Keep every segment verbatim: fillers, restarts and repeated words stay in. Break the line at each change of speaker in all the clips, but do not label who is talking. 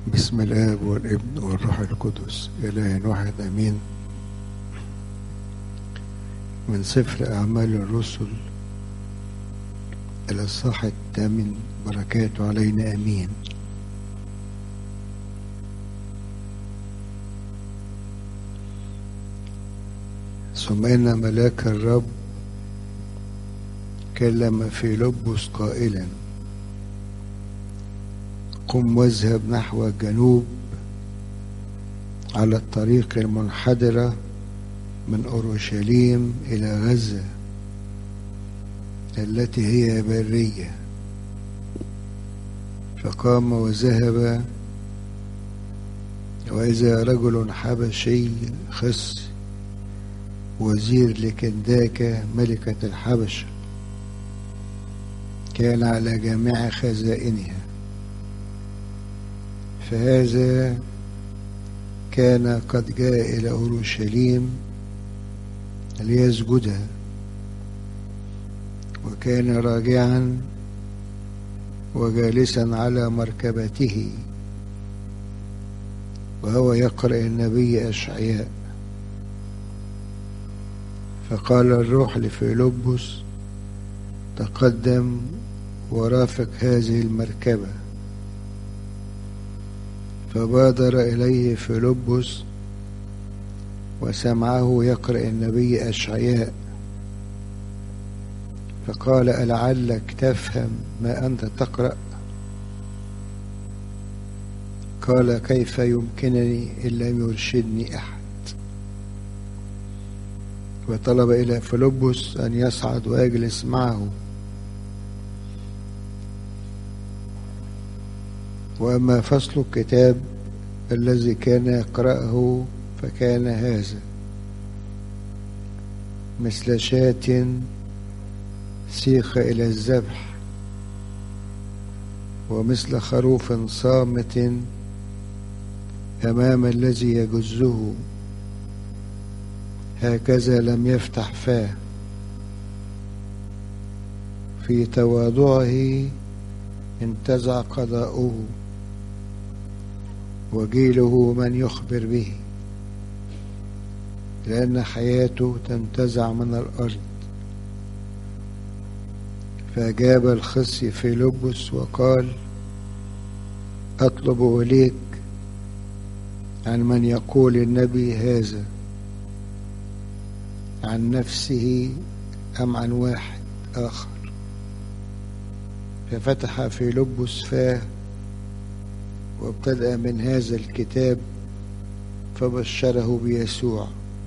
بسم الآب والابن والروح القدس إله واحد أمين. من سفر أعمال الرسل الإصحاح الثامن، بركاته علينا أمين. ثم إن ملاك الرب كلم فيلبس قائلا: قم واذهب نحو الجنوب على الطريق المنحدرة من أورشليم إلى غزة التي هي برية. فقام وذهب، وإذا رجل حبشي خص وزير لكنداكة ملكة الحبشة كان على جميع خزائنها، فهذا كان قد جاء إلى أورشليم ليسجدها، وكان راجعا وجالسا على مركبته وهو يقرأ النبي أشعياء. فقال الروح لفيلبس: تقدم ورافق هذه المركبة. فبادر إليه فيلبس وسمعه يقرأ النبي أشعياء، فقال: ألعلك تفهم ما أنت تقرأ؟ قال: كيف يمكنني إن لم يرشدني أحد؟ وطلب إلى فيلبس أن يصعد ويجلس معه. وأما فصل الكتاب الذي كان يقرأه فكان هذا: مثل شاة سيخ إلى الذبح، ومثل خروف صامت أمام الذي يجزه، هكذا لم يفتح فاه. في تواضعه انتزع قضاؤه، وجيله من يخبر به، لأن حياته تنتزع من الأرض. فأجاب الخصي فيلبس وقال: أطلب إليك عن من يقول النبي هذا، عن نفسه أم عن واحد آخر؟ ففتح فيلبس فاه وابتدأ من هذا الكتاب، فبشره بيسوع.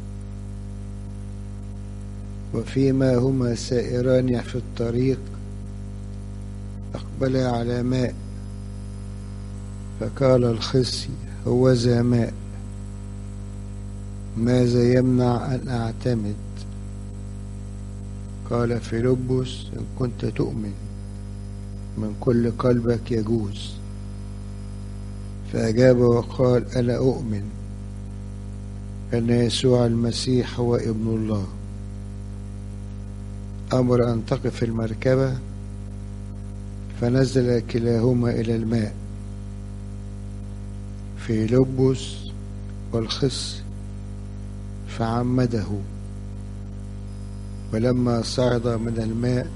وفيما هما سائران في الطريق أقبلا على ماء، فقال الخصي: هوذا ماء، ماذا يمنع أن أعتمد؟ قال فيلبس: إن كنت تؤمن من كل قلبك يجوز. فأجاب وقال: أنا أؤمن أن يسوع المسيح هو ابن الله. أمر أن تقف المركبة، فنزل كلاهما إلى الماء، فيلبس والخص، فعمده. ولما صعد من الماء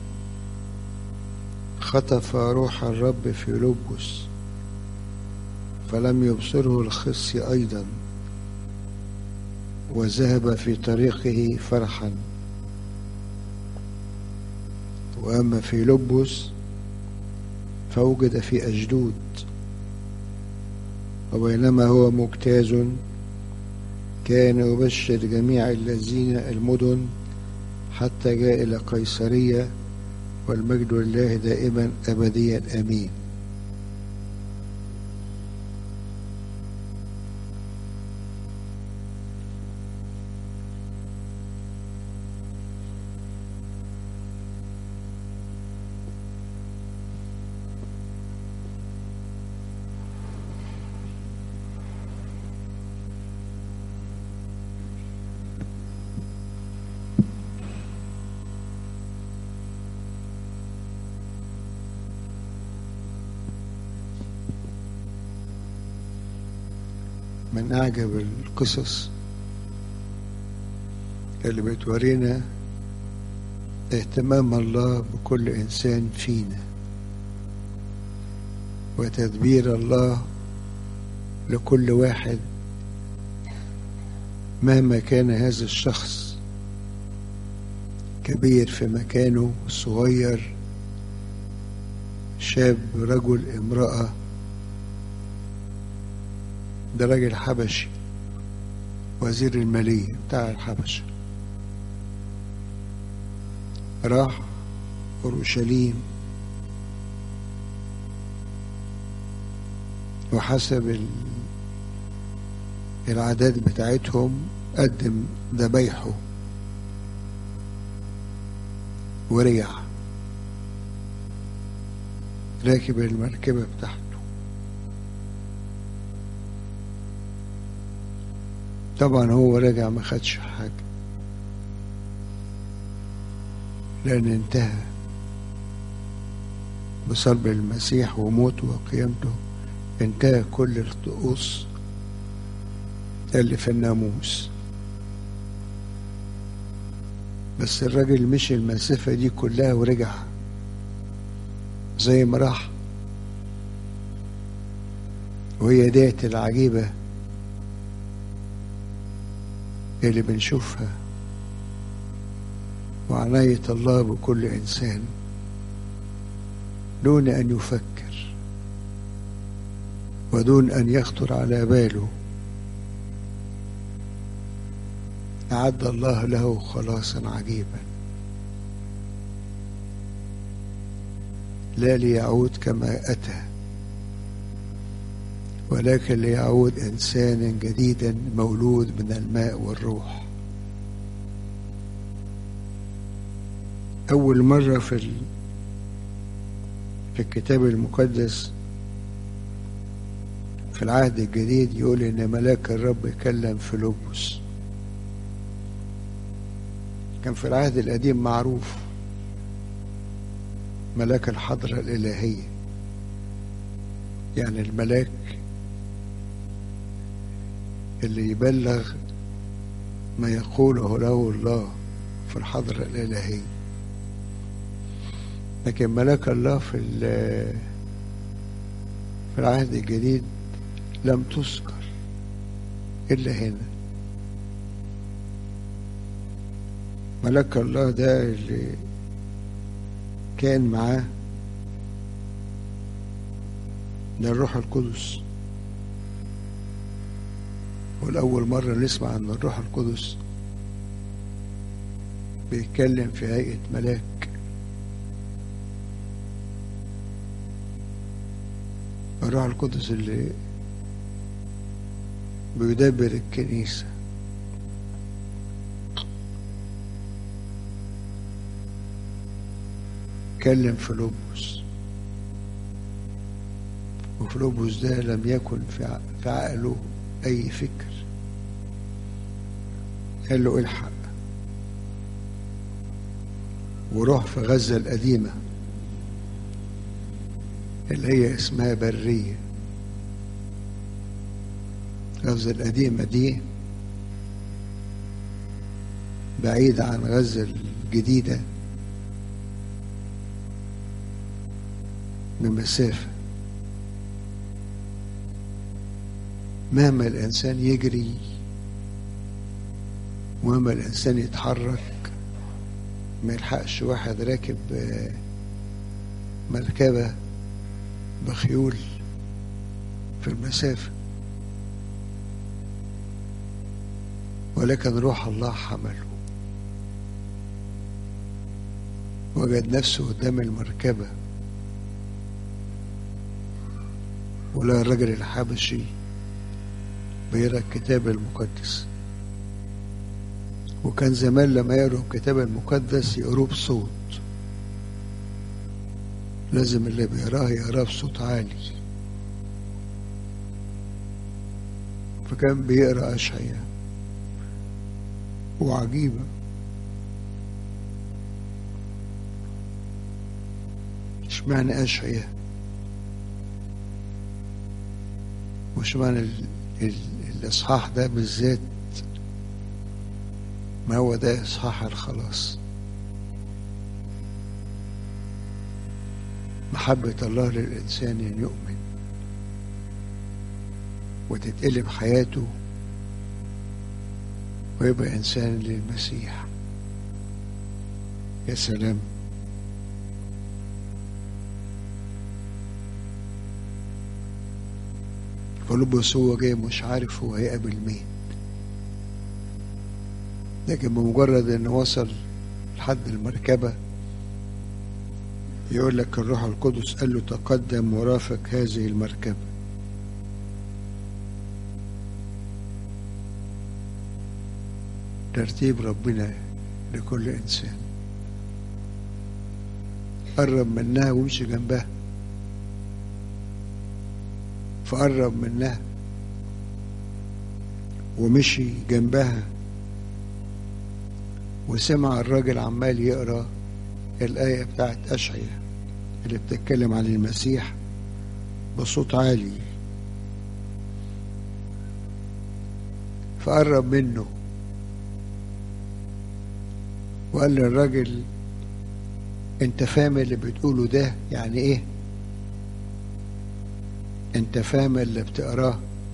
خطف روح الرب فيلبس، فلم يبصره الخص أيضا، وذهب في طريقه فرحا. وأما فيلبس فوجد في أشدود، وبينما هو مجتاز كان يبشر جميع الذين المدن حتى جاء إلى قيصرية، والمجد لله دائما أبديا آمين. من أعجب القصص اللي بتورينا اهتمام الله بكل إنسان فينا، وتدبير الله لكل واحد مهما كان هذا الشخص، كبير في مكانه، صغير، شاب، رجل، امرأة. ده راجل حبشي، وزير المالية بتاع الحبشة، راح أورشليم وحسب العادات بتاعتهم قدم ذبايحه ورجع راكب المركبة بتاعته. طبعا هو رجع ما خدش حاجة، لأن انتهى بصلب المسيح وموته وقيامته، انتهى كل الطقوس اللي في الناموس. بس الراجل مشي المسافة دي كلها ورجع زي ما راح. وهي ديت العجيبة اللي بنشوفها، وعناية الله بكل إنسان دون أن يفكر ودون أن يخطر على باله. أعد الله له خلاصا عجيبا، لا ليعود كما أتى، ولكن ليعود إنسانا جديدا مولود من الماء والروح. أول مرة في ال... في الكتاب المقدس في العهد الجديد يقول إن ملاك الرب يكلم فيلبس. كان في العهد القديم معروف ملاك الحضرة الإلهية، يعني الملاك اللي يبلغ ما يقوله له الله في الحضرة الإلهية. لكن ملاك الله في في العهد الجديد لم تذكر إلا هنا. ملاك الله ده اللي كان معاه ده الروح القدس، والأول مرة نسمع أن الروح القدس بيتكلم في هيئة ملاك. الروح القدس اللي بيدبر الكنيسة. كلم فيلبس، وفيلبس ده لم يكن في عقله أي فكر. قال له الحق وروح في غزة القديمة اللي هي اسمها برية. غزة القديمة دي بعيدة عن غزة الجديدة بمسافة. مهما الإنسان يجري ومهما الإنسان يتحرك ما يلحقش واحد راكب مركبة بخيول في المسافة، ولكن روح الله حمله. وجد نفسه قدام المركبة، ولا الرجل الحبشي بيقرأ الكتاب المقدس. وكان زمان لما يقرأوا الكتاب المقدس يقروه بصوت، لازم اللي بيقراه يقراه بصوت عالي. فكان بيقرأ أشعياء. وعجيبة اشمعنى أشعياء واشمعنى ال ال الإصحاح ده بالذات ما هو ده إصحاح الخلاص. محبة الله للإنسان أن يؤمن وتتقلب حياته ويبقى إنسان للمسيح. يا سلام. فيلبس هو جاي مش عارف هو هيقابل مين، لكن بمجرد انه وصل لحد المركبة يقول لك الروح القدس قال له تقدم ورافق هذه المركبة. ترتيب ربنا لكل إنسان. قرب منها وامشي جنبها، فقرب منها ومشي جنبها وسمع الراجل عمال يقرأ الآية بتاعت أشعياء اللي بتتكلم عن المسيح بصوت عالي، فقرب منه وقال للراجل انت فاهم اللي بتقوله ده يعني ايه؟ انت فاهم اللي بتقراه؟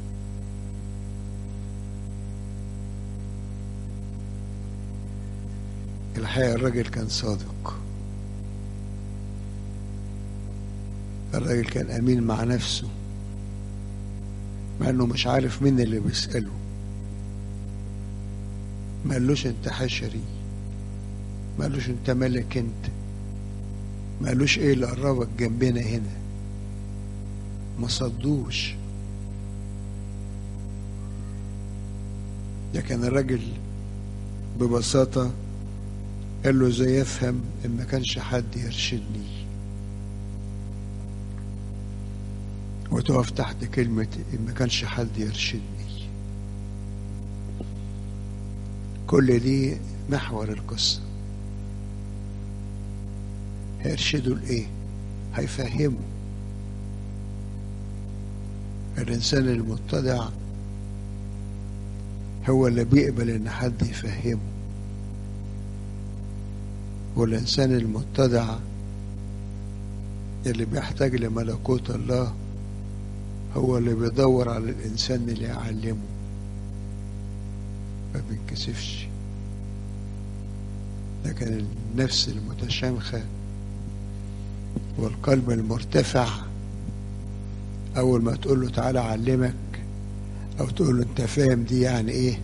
الحقيقة الراجل كان صادق، الراجل كان أمين مع نفسه مع انه مش عارف مين اللي بيسأله. ما قالوش انت حشري، ما قالوش انت ملك، انت ما قالوش ايه اللي قربك جنبنا هنا، ما صدوش. لكن الراجل ببساطة قال له ازاي افهم ان ما كانش حد يرشدني، وتقف تحت كلمة ان ما كانش حد يرشدني. كل دي محور القصة. هيرشدوا لإيه؟ هيفهموا. الإنسان المتضع هو اللي بيقبل إن حد يفهمه، والإنسان المتضع اللي بيحتاج لملكوت الله هو اللي بيدور على الإنسان اللي يعلمه، ما بينكسفش. لكن النفس المتشامخة والقلب المرتفع أول ما تقول له تعالى أعلمك أو تقول له أنت فاهم دي يعني إيه،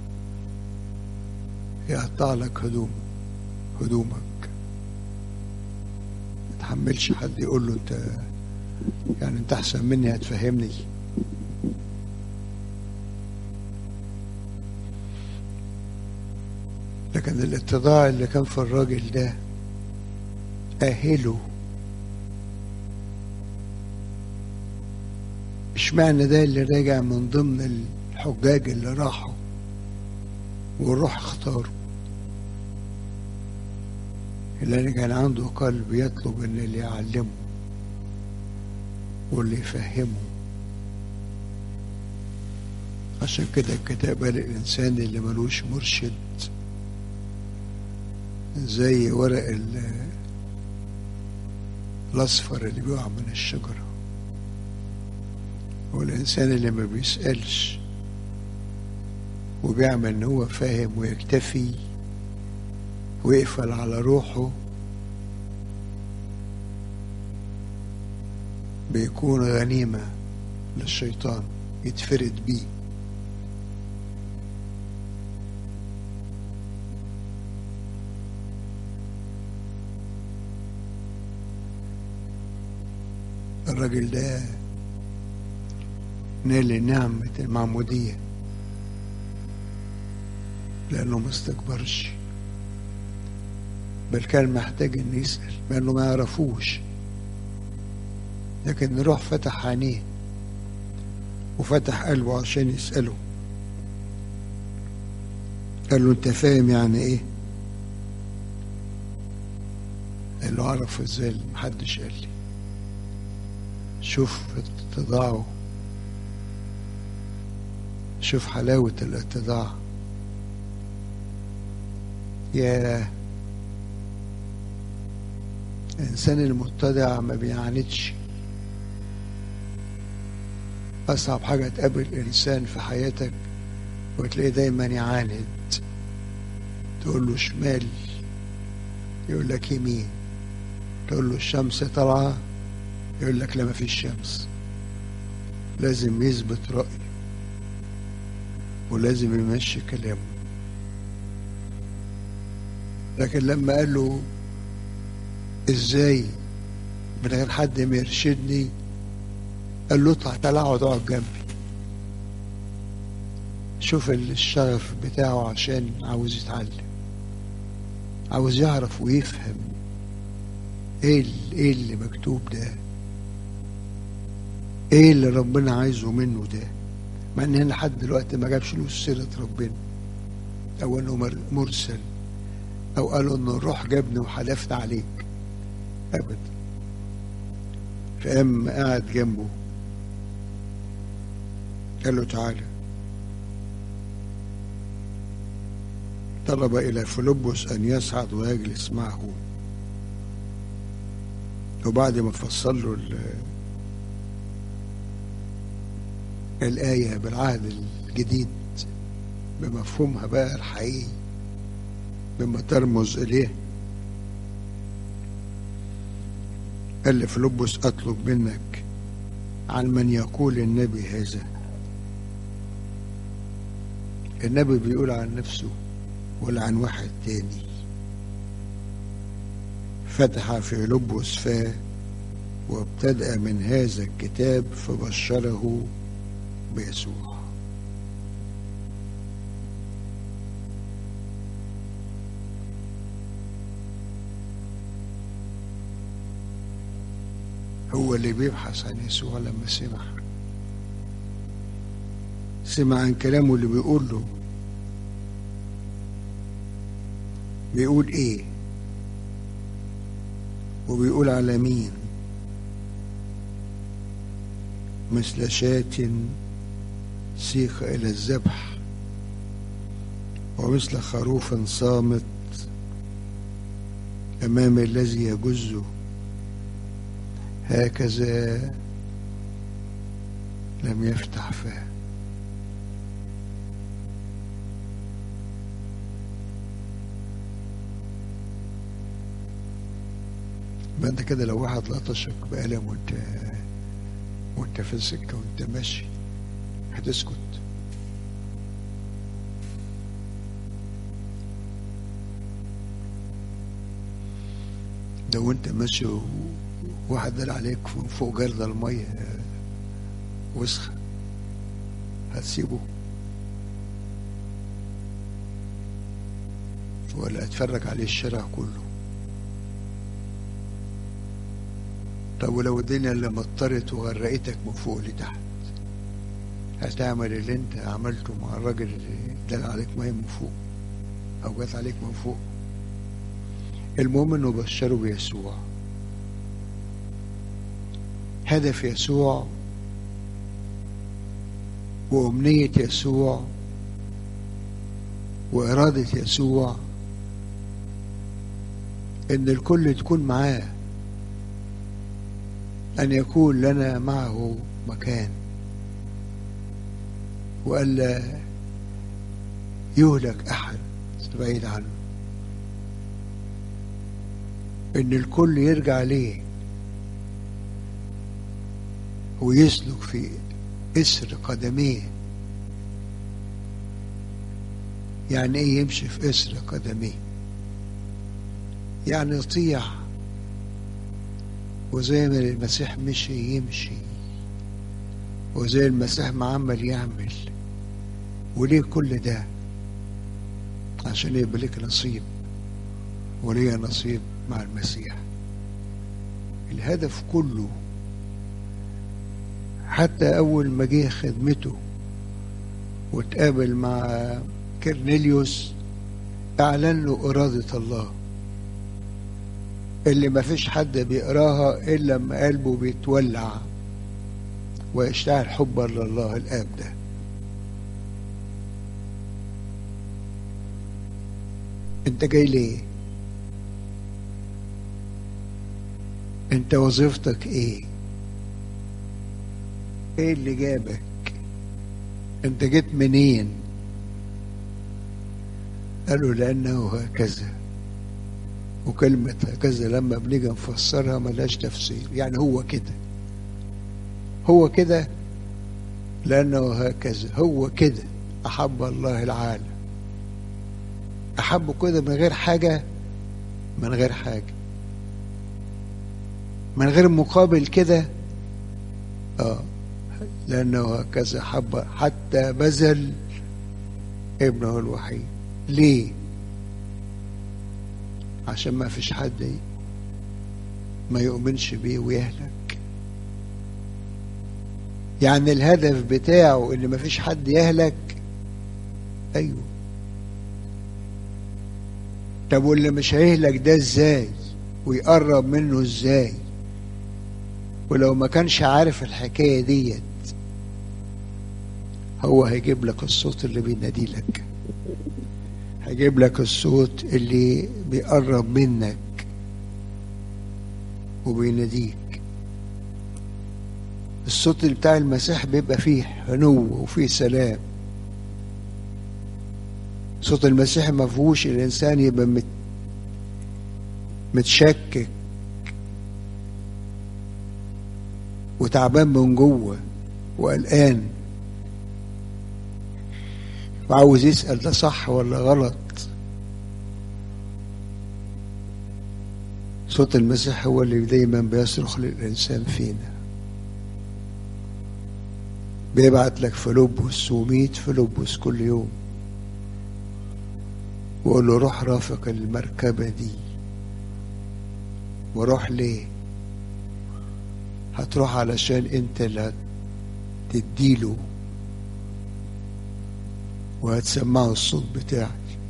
يقطع لك هدومه هدومك. ما تحملش حد يقول له أنت يعني أنت أحسن مني هتفهمني. لكن الاتضاع اللي كان في الراجل ده أهله. اشمعنى ده اللي راجع من ضمن الحجاج اللي راحوا والروح اختاره؟ اللي كان عنده قلب يطلب ان اللي يعلمه واللي يفهمه. عشان كده الكتاب قال الانسان اللي ملوش مرشد زي ورق الاصفر اللي بيقع من الشجره، والإنسان اللي ما بيسألش وبيعمل إن هو فاهم ويكتفي ويقفل على روحه بيكون غنيمة للشيطان يتفرد بيه. الراجل ده نال نعمة المعمودية لأنه ما استكبرش، بل كان محتاج إنه يسأل لأنه ما يعرفوش. لكن الروح فتح عينيه وفتح قلبه عشان يسأله. قال له أنت فاهم يعني إيه؟ قال له أعرف إزاي؟ محدش قال لي. شوف اتضاعه، شوف حلاوة الاتضاع. يا الإنسان المتضع ما بيعاندش. أصعب حاجة تقابل إنسان في حياتك وتلاقيه دايما يعاند، تقول له شمال يقول لك يمين، تقول له الشمس طالعة يقول لك لا ما فيش شمس. لازم يثبت رأيه ولازم يمشي كلامه. لكن لما قال له ازاي من غير حد ما يرشدني، قال له اطلع تعالى اقعد اقعد جنبي. شوف الشغف بتاعه عشان عاوز يتعلم، عاوز يعرف ويفهم ايه ايه اللي مكتوب ده، ايه اللي ربنا عايزه منه ده، مع ان هنا لحد دلوقتي ما جابش له سيرة ربنا او انه مرسل او قالوا ان الروح جابني وحلفت عليك ابدا. فقام قاعد جنبه قال له تعالى. طلب الى فيلبس ان يصعد ويجلس معه، وبعد ما فصل له الآية بالعهد الجديد بمفهومها بقى الحقيقي بما ترمز إليه، قال لفيلبس أطلب منك عن من يقول النبي هذا. النبي بيقول عن نفسه ولا عن واحد تاني؟ فتح فيلبس فاه وابتدأ من هذا الكتاب فبشره بيسوع. هو اللي بيبحث عن يسوع لما سمع سمع عن كلامه اللي بيقول له بيقول ايه وبيقول على مين. مثل شاة سيق إلى الذبح ومثل خروف صامت أمام الذي يجزه، هكذا لم يفتح فاه. ما انت كده لو واحد لطشك بقلم وانت وانت في السكه وانت ماشي هتسكت؟ ده وانت ماشي وواحد دل عليك فوق جرد الميه وسخه هتسيبه ولا هتفرج عليه الشارع كله؟ طب ولو الدنيا اللي مطرت وغرقتك من فوق لتحت هتعمل اللي انت عملته مع الراجل اللي دل عليك ميه من فوق او جات عليك من فوق؟ المهم انه بشره بيسوع. هدف يسوع وأمنية يسوع وإرادة يسوع إن الكل تكون معاه، أن يكون لنا معه مكان، وألا يهلك أحد بعيد عنه، إن الكل يرجع ليه ويسلك في إسر قدميه. يعني إيه يمشي في إسر قدميه؟ يعني يطيع، وزي ما المسيح مشي يمشي، وزي المسيح ما عمل يعمل. وليه كل ده؟ عشان يبقى لك نصيب وليه نصيب مع المسيح. الهدف كله حتى أول ما جه خدمته وتقابل مع كرنيليوس أعلن له إرادة الله اللي ما فيش حد بيقراها إلا لما قلبه بيتولع ويشتعل حبا لله الآب ده. انت جاي ليه؟ انت وظيفتك ايه؟ ايه اللي جابك؟ انت جيت منين؟ قالوا لانه هكذا. وكلمة هكذا لما بنيجي نفسرها ملهاش تفسير، يعني هو كده، هو كده، لأنه هكذا، هو كده أحب الله العالم. أحبه كده من غير حاجة، من غير حاجة، من غير مقابل كده. آه لأنه هكذا حب حتى بذل ابنه الوحيد. ليه؟ عشان ما فيش حد ما يؤمنش بيه ويهلك. يعني الهدف بتاعه ان ما فيش حد يهلك. ايوه. طب واللي مش هيهلك ده ازاي ويقرب منه ازاي؟ ولو ما كانش عارف الحكاية ديت، هو هيجيب لك الصوت اللي بينادي لك، هيجيب لك الصوت اللي بيقرب منك وبيناديك. الصوت اللي بتاع المسيح بيبقى فيه حنو وفيه سلام. صوت المسيح ما فيهوش الانسان يبقى مت متشكك وتعبان من جوه وقلقان وعاوز يسأل ده صح ولا غلط. صوت المسيح هو اللي دايما بيصرخ للإنسان فينا، بيبعت لك فيلبس وميت فيلبس كل يوم وقول له روح رافق المركبة دي. وروح ليه؟ هتروح علشان انت اللي هتديله وهتسمعه الصوت بتاعك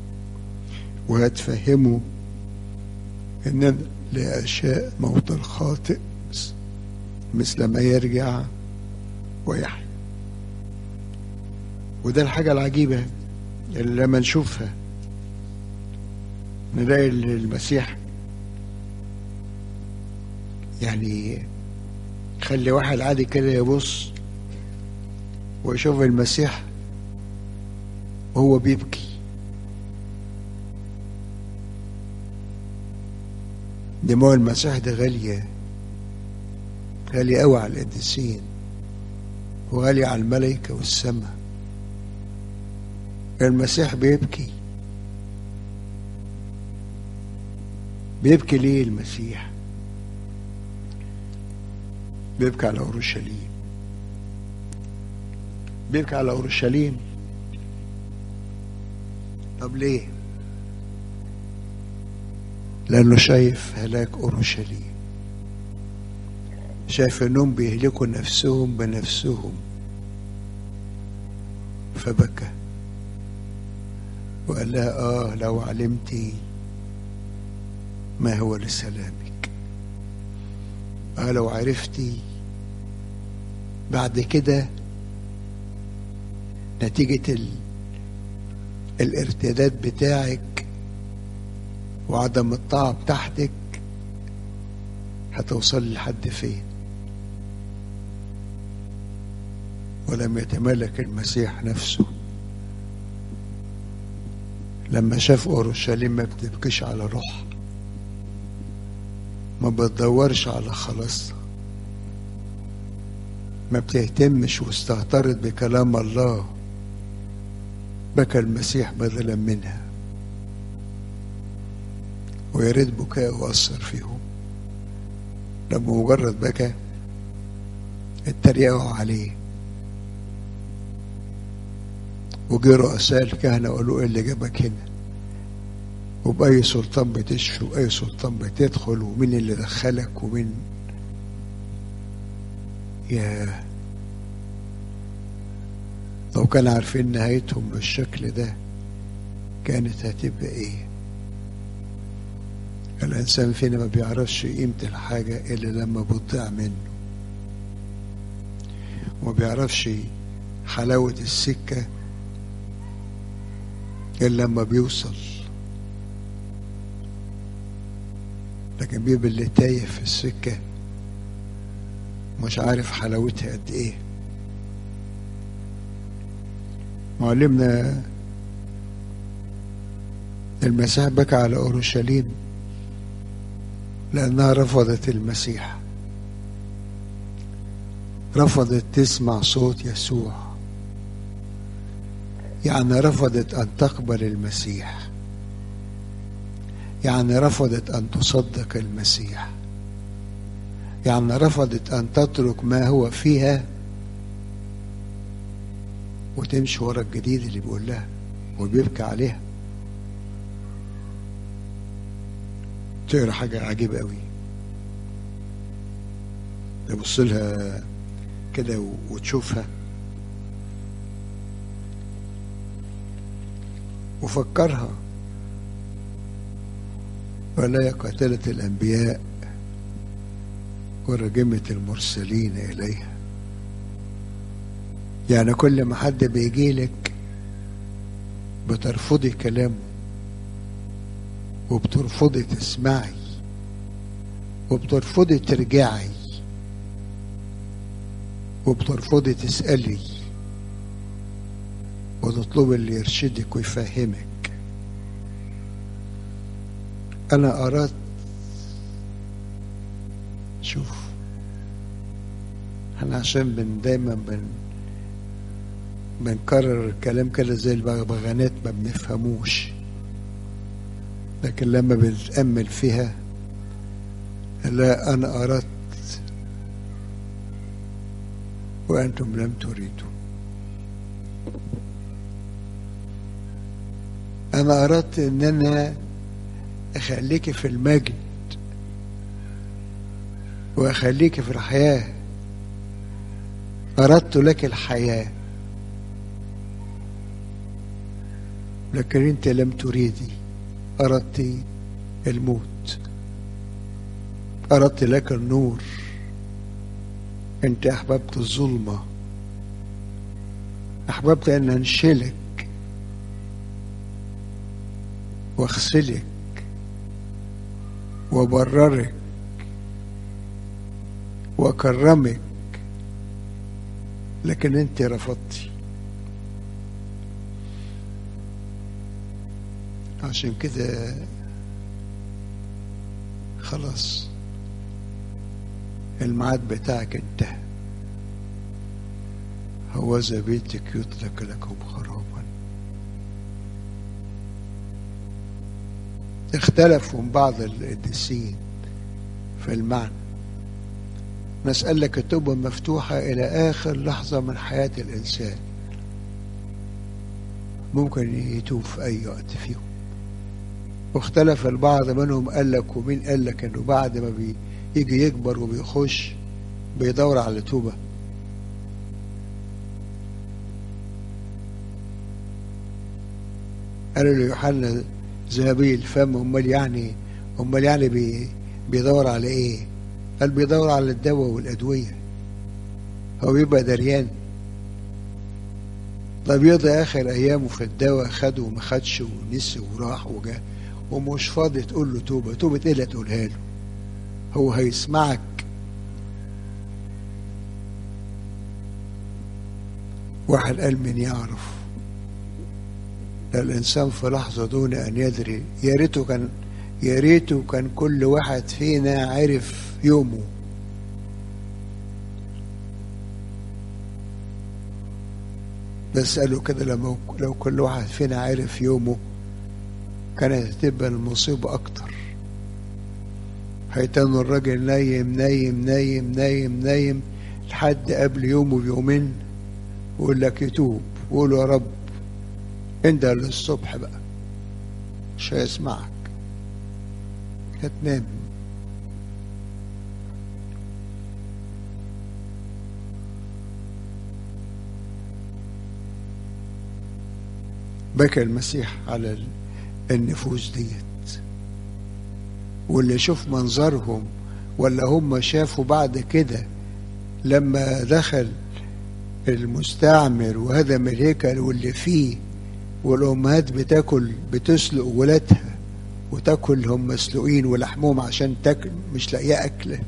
وهتفهمه ان لا أشاء موت الخاطئ مثل ما يرجع ويحيى. وده الحاجة العجيبة اللي لما نشوفها نلاقي المسيح يعني خلي واحد عادي كده يبص ويشوف المسيح وهو بيبكي. دموع المسيح ده غالية، غالية قوي على القديسين وغالية على الملائكة والسماء. المسيح بيبكي. بيبكي ليه المسيح؟ بيبكي على أورشليم. بيبكي على أورشليم. طب ليه؟ لأنه شايف هلاك أورشليم، شايف إنهم بيهلكوا نفسهم بنفسهم، فبكى وقال لها آه لو علمتي ما هو لسلامك، آه لو عرفتي بعد كده نتيجة ال... الارتداد بتاعك وعدم الطاعة بتاعتك هتوصل لحد فين. ولم يتملك المسيح نفسه لما شاف أورشليم ما بتبكيش على روح، ما بتدورش على خلاصها، ما بتهتمش واستهترت بكلام الله، بكى المسيح بدلا منها. ويا ريت بكاء أثر فيهم. لما مجرد بكى اتريقوا عليه وجي رؤساء الكهنة وقالوا ايه اللي جابك هنا، وبأي سلطان بتشفي وأي سلطان بتدخل ومين اللي دخلك ومين. يا لو كانوا عارفين نهايتهم بالشكل ده كانت هتبقى ايه. الإنسان فينا ما بيعرفش قيمة الحاجة إلا لما بتضيع منه، وما بيعرفش حلاوة السكة إلا لما بيوصل. لكن بيبقى اللي تايه في السكة مش عارف حلاوتها قد ايه. معلمنا المسيح بكى على أورشليم لأنها رفضت المسيح، رفضت تسمع صوت يسوع، يعني رفضت أن تقبل المسيح، يعني رفضت أن تصدق المسيح، يعني رفضت أن تترك ما هو فيها وتمشي ورا الجديد اللي بيقول لها وبيبكي عليها. تقرا حاجة عجيبة قوي، تبص لها كده وتشوفها وفكرها، ولا قاتلة الأنبياء ورجمة المرسلين إليها. يعني كل ما حد بيجيلك بترفضي كلامه وبترفضي تسمعي وبترفضي ترجعي وبترفضي تسألي وتطلبي اللي يرشدك ويفهمك. أنا أردت، شوف احنا عشان بن دايما بن بنكرر الكلام كده زي البغبغانات ما بنفهموش، لكن لما بنتأمل فيها لا، أنا أردت وأنتم لم تريدوا. أنا أردت إن أنا أخليك في المجد وأخليك في الحياة، أردت لك الحياة، لكن أنت لم تريدي، أردت الموت. أردت لك النور، أنت أحببت الظلمة، أحببت أن أنشلك واغسلك وبررك وأكرمك، لكن أنت رفضتي. عشان كده خلاص الميعاد بتاعك انتهى. هوذا بيتك يترك لكم خرابا. اختلفوا من بعض القديسين في المعنى. نسأل لك التوبة مفتوحة إلى آخر لحظة من حياة الإنسان، ممكن يتوب في أي وقت فيهم. واختلف البعض منهم، قال لك ومين قال لك إنه بعد ما بيجي يكبر وبيخش بيدور على توبة؟ قالوا له يوحنا ذهبي الفم، امال يعني امال يعني بي بيدور على ايه؟ قال بيدور على الدواء والادويه. هو بيبقى دريان؟ طب يقضي اخر ايامه في الدواء، خده وما خدش ونسي وراح وجا ومش فاضي تقول له توبه. توبه ايه اللي تقولها له؟ هو هيسمعك؟ واحد قال من يعرف الإنسان في لحظة دون أن يدري. يا ريته كان يا ريته كان كل واحد فينا عرف يومه. بس قالوا كده لما لو كل واحد فينا عرف يومه كانت هتبقى المصيبة أكتر. هيتنوا الراجل نايم نايم نايم نايم نايم لحد قبل يومه بيومين ويقول لك يتوب ويقول يا رب انت للصبح بقى مش هيسمعك، هتنام. بكى المسيح على النفوس ديت، واللي يشوف منظرهم ولا هم شافوا بعد كده لما دخل المستعمر وهدم الهيكل واللي فيه والأمهات بتاكل بتسلق ولادها وتاكلهم مسلوقين ولحمهم عشان تاكل مش لاقيه اكله.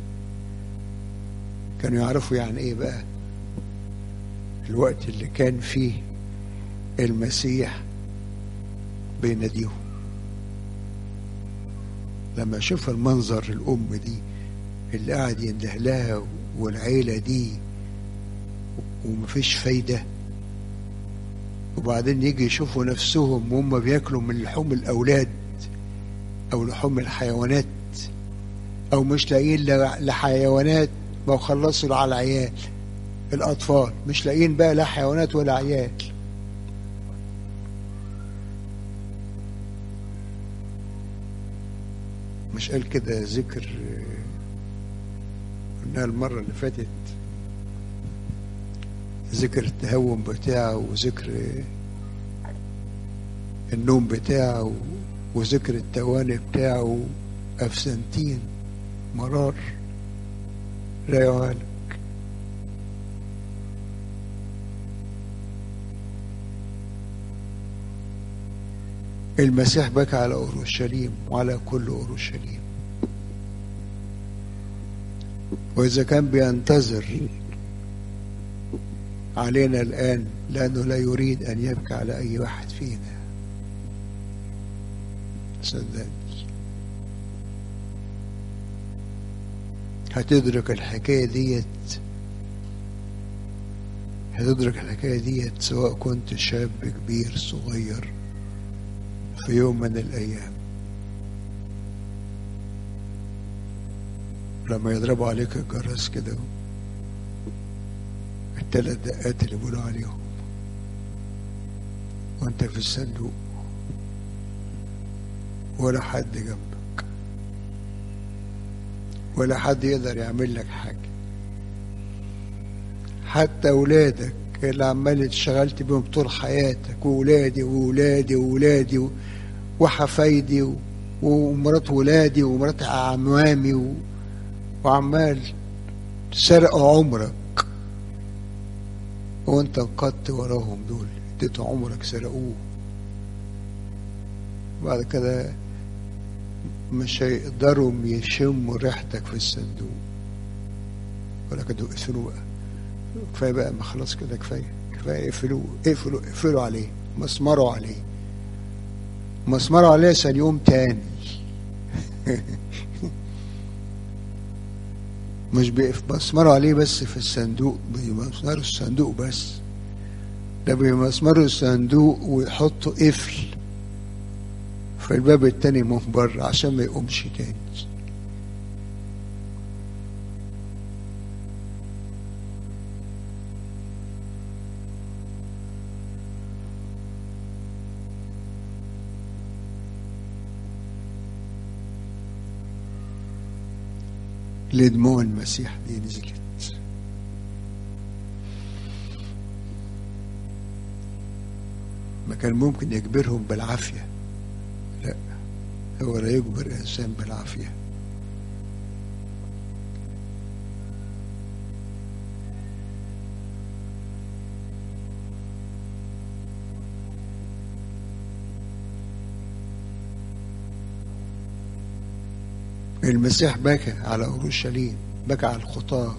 كانوا يعرفوا يعني ايه بقى الوقت اللي كان فيه المسيح بيناديهم. لما اشوف المنظر الام دي اللي قاعد ينده لها والعيله دي ومفيش فايده، وبعدين يجي يشوفوا نفسهم وهم بياكلوا من لحوم الاولاد او لحوم الحيوانات، او مش لاقيين لحيوانات ما خلصوا على العيال الاطفال، مش لاقيين بقى لا حيوانات ولا عيال. مش قال كده ذكر قلناها المرة اللي فاتت، ذكر التهوم بتاعه وذكر النوم بتاعه وذكر التواني بتاعه، أفسنتين مرار لا يعالج. المسيح بكى على أورشليم وعلى كل أورشليم، وإذا كان بينتظر علينا الآن لأنه لا يريد أن يبكي على أي واحد فينا. صدقني هتدرك الحكاية ديت، هتدرك الحكاية ديت سواء كنت شاب كبير صغير في يوم من الأيام. لما يضربوا عليك الجرس كده الثلاث دقات اللي بيقولوا عليهم وانت في الصندوق ولا حد جنبك ولا حد يقدر يعمل لك حاجة، حتى أولادك اللي عمال اتشغلت بهم طول حياتك، وولادي وولادي وولادي وحفايدي ومرات ولادي ومرات عمامي و... وعمال سرقوا عمرك وانت انقضت وراهم، دول اديتوا عمرك سرقوه. بعد كده مش هيقدروا يشموا ريحتك في الصندوق ولا كده اقفلوا بقى، كفايه بقى، ما خلاص كده كفايه كفايه، اقفلوا اقفلوا اقفلوا عليه، مسمروا عليه مسمروا عليه عشان يوم تاني. مش بيمسمروا عليه بس في الصندوق، بيمسمروا الصندوق بس، ده بيمسمروا الصندوق ويحطوا قفل في الباب التاني من بره عشان ما يقومش تاني. لدموع المسيح دي نزلت، ما كان ممكن يجبرهم بالعافية، لا، هو لا يجبر إنسان بالعافية. المسيح بكى على أورشليم، بكى على الخطاة،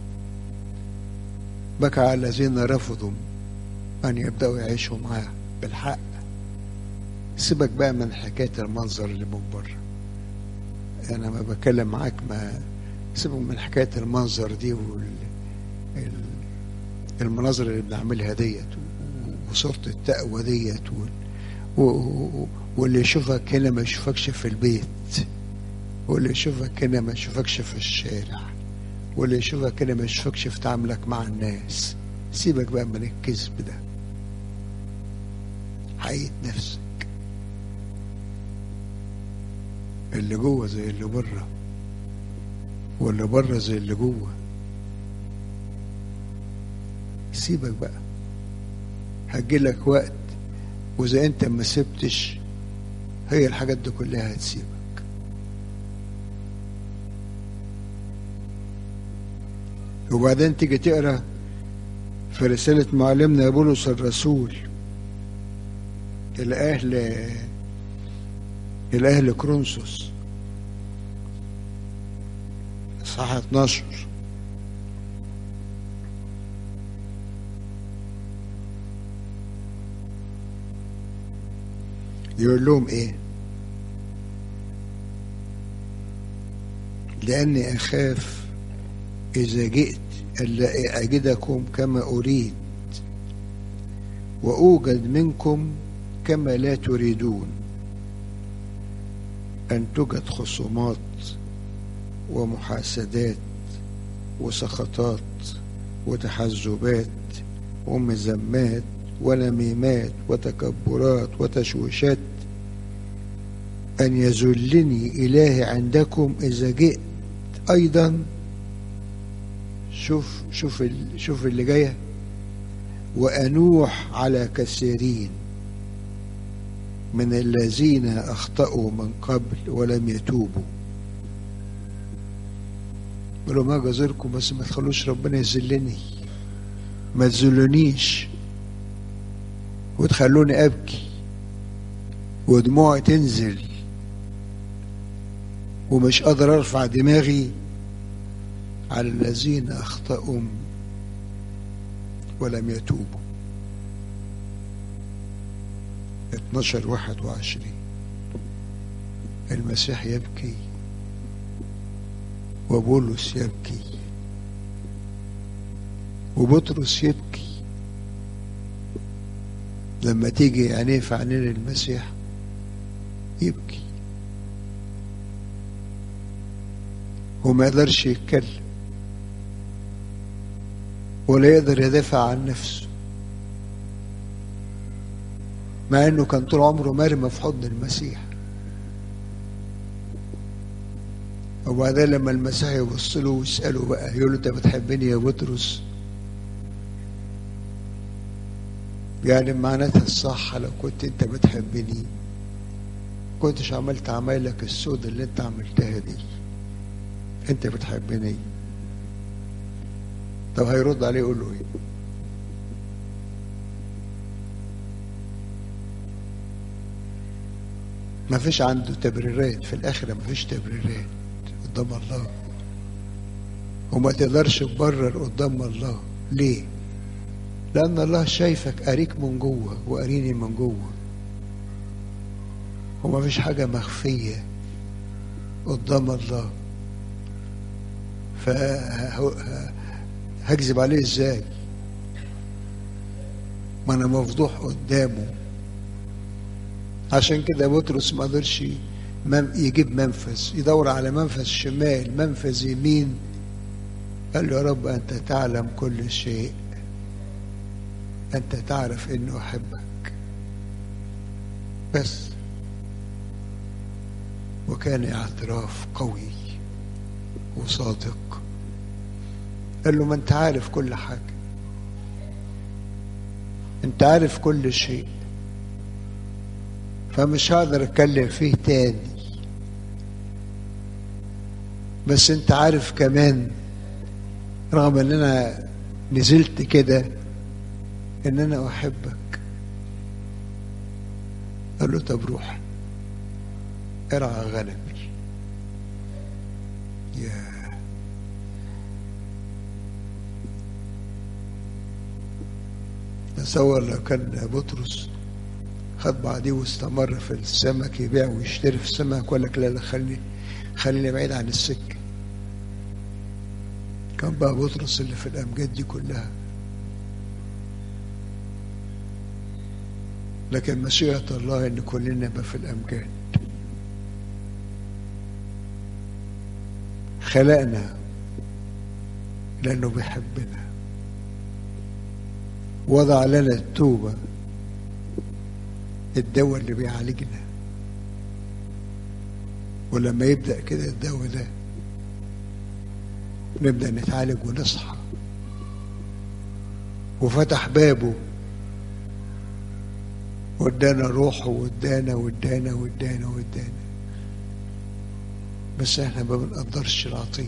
بكى على الذين رفضوا أن يبدأوا يعيشوا معاه بالحق. سيبك بقى من حكاية المنظر اللي من بره، أنا ما بتكلم معاك، ما سيبك من حكاية المنظر دي والمناظر اللي بنعملها ديت وصورة التقوى ديت، واللي يشوفك هنا ما يشوفكش في البيت، واللي يشوفك هنا ما يشوفكش في الشارع، واللي يشوفك هنا ما يشوفكش في تعاملك مع الناس. سيبك بقى من الكذب ده، حقيقة نفسك، اللي جوه زي اللي بره واللي بره زي اللي جوه. سيبك بقى، هتجيلك وقت وإذا انت ما سبتش هي الحاجات دي كلها هتسيبك. وبعدين تيجي تقرا في رسالة معلمنا بولس الرسول الأهل إلى أهل كورنثوس إصحاح اتناشر. يقول لهم إيه؟ لأني أخاف إذا جئت ألا أجدكم كما أريد وأوجد منكم كما لا تريدون، أن توجد خصومات ومحاسدات وسخطات وتحزبات ومذمات ونميمات وتكبرات وتشويشات، أن يذلني إلهي عندكم إذا جئت أيضا. شوف شوف شوف اللي جايه، وأنوح على كثيرين من الذين أخطأوا من قبل ولم يتوبوا. قالوا ما جزركم، بس ما تخلوش ربنا يذلني، ما تذلونيش وتخلوني أبكي ودموعي تنزل ومش قادر أرفع دماغي على الذين أخطأوا ولم يتوبوا. اتناشر واحد وعشرين. المسيح يبكي وبولس يبكي وبطرس يبكي لما تيجي عينيه في عينين المسيح يبكي وما يقدرش يتكلم ولا يقدر يدافع عن نفسه، مع انه كان طول عمره مرمى في حضن المسيح. وبعدين لما المسيح يبص له ويسأله بقى، يقول له انت بتحبني يا بطرس؟ يعني معناتها الصح لو كنت انت بتحبني كنتش عملت عمايلك السودة اللي انت عملتها دي. انت بتحبني. طب هيرد عليه يقول له ايه؟ ما فيش عنده تبريرات في الاخره، ما فيش تبريرات قدام الله، وما تقدرش تبرر قدام الله. ليه؟ لان الله شايفك، قاريك من جوه وقاريني من جوه، وما فيش حاجه مخفيه قدام الله. فهكذب عليه ازاي؟ ما انا مفضوح قدامه. عشان كده بطرس ما قدرش يجيب منفذ، يدور على منفذ شمال، منفذ يمين. قال له يا رب انت تعلم كل شيء، انت تعرف انه احبك بس. وكان اعتراف قوي وصادق. قال له ما انت عارف كل حاجة، انت عارف كل شيء، فمش هقدر اتكلم فيه تاني. بس انت عارف كمان رغم ان انا نزلت كده ان انا احبك. قال له طب روح ارعى غنمي. يا تصور لو كان بطرس خد بعضيه واستمر في السمك يبيع ويشتري في السمك، ولا لا لا خليني خليني بعيد عن السكه. كان بقى بطرس اللي في الامجاد دي كلها. لكن مشيئة الله ان كلنا نبقى في الامجاد. خلقنا لانه بيحبنا، وضع لنا التوبة الدواء اللي بيعالجنا. ولما يبدأ كده الدواء ده نبدأ نتعالج ونصحى. وفتح بابه وادانا روحه وادانا وادانا وادانا وادانا. بس احنا ما بنقدرش العطية.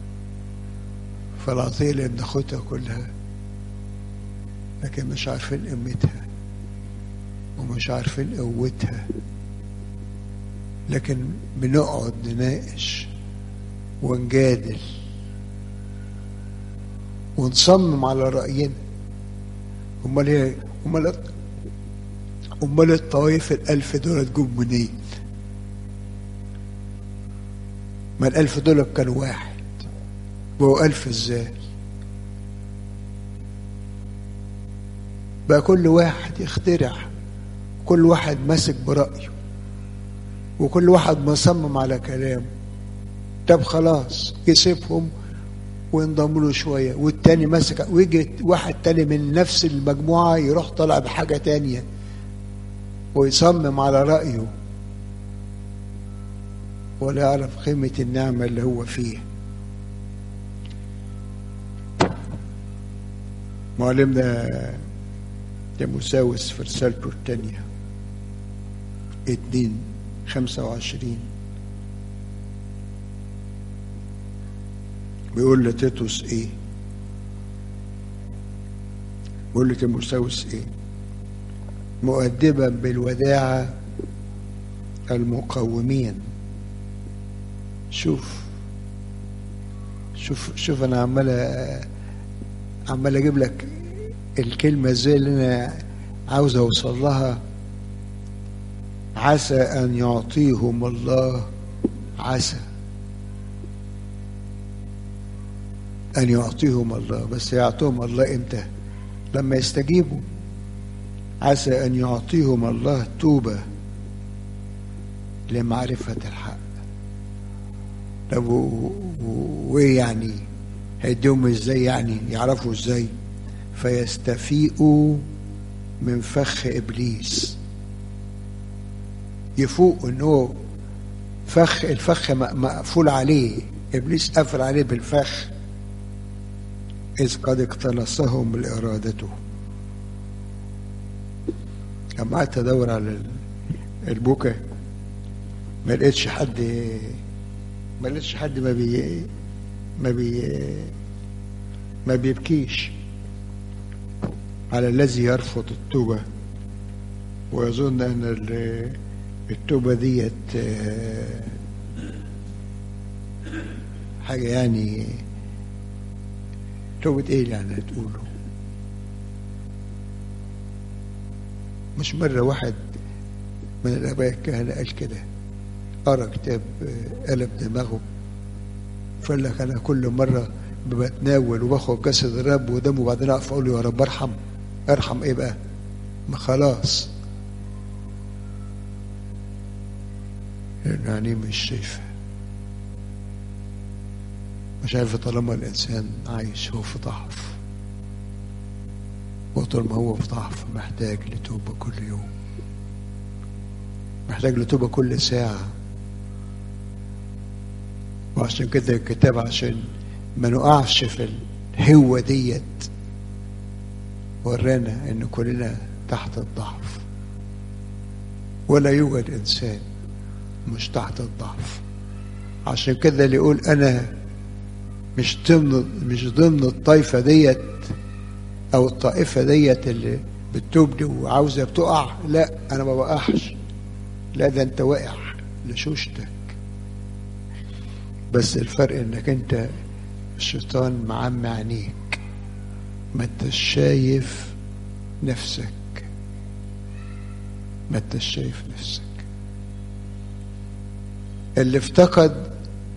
فالعطية اللي بناخدها كلها لكن مش عارفين قيمتها ومش عارفين قوتها. لكن بنقعد نناقش ونجادل ونصمم على رأينا. امال ايه؟ امال امال الطوائف الالف دول جم منين؟ ما الالف دول كانوا واحد، بقوا الف ازاي؟ بقى كل واحد يخترع، كل واحد ماسك برأيه، وكل واحد مصمم على كلامه. طب خلاص يسيبهم وينضموا له شويه، والتاني ماسك، ويجي واحد تاني من نفس المجموعه يروح طالع بحاجه تانيه ويصمم على رأيه، ولا يعرف قيمة النعمة اللي هو فيها. معلمنا تيموثاوس في رسالته الثانية اتنين خمسة وعشرين بيقول لتيتوس ايه؟ بيقول لتيموثاوس ايه؟ مؤدبا بالوداعة المقومين. شوف شوف شوف انا عمال عمال اجيب لك الكلمة ازاي اللي انا عاوز اوصل لها. عسى ان يعطيهم الله، عسى ان يعطيهم الله، بس يعطيهم الله امتى؟ لما يستجيبوا. عسى ان يعطيهم الله توبة لمعرفة الحق. طب وايه يعني؟ هيديهم ازاي يعني؟ يعرفوا ازاي؟ فيستفيقوا من فخ ابليس. يفوق انه فخ، الفخ مقفول عليه، ابليس قفل عليه بالفخ، اذ قد اقتنصهم لارادته. لما قعدت ادور على البكا ما لقيتش حد ما لقيتش حد ما بي ما بي ما بيبكيش على الذي يرفض التوبة ويظن ان التوبة ديت حاجة يعني. توبة ايه يعني هتقوله؟ مش مرة واحد من الآباء الكهنة قال كده، قرأ كتاب قلب دماغه، فقال لك أنا كل مرة بتناول وباخد جسد الرب ودمه وبعدين أقف أقول له يا رب ارحم. ارحم إيه بقى؟ ما خلاص يعني مش شايفة، مش عارف. طالما الإنسان عايش هو في ضعف، وطول ما هو في ضعف محتاج لتوبة كل يوم، محتاج لتوبة كل ساعة. وعشان كده الكتاب عشان ما نقعش في الهوة ديت ورانا ان كلنا تحت الضعف، ولا يوجد انسان مش تحت الضعف. عشان كده اللي يقول انا مش ضمن مش ضمن الطائفة ديت او الطائفة ديت اللي بتتوب دي وعاوزة بتقع، لا انا ما بقعش، لا ده انت واقع لشوشتك. بس الفرق انك انت الشيطان معمي عينيك، ما انتش شايف نفسك، ما انتش شايف نفسك. اللي افتقد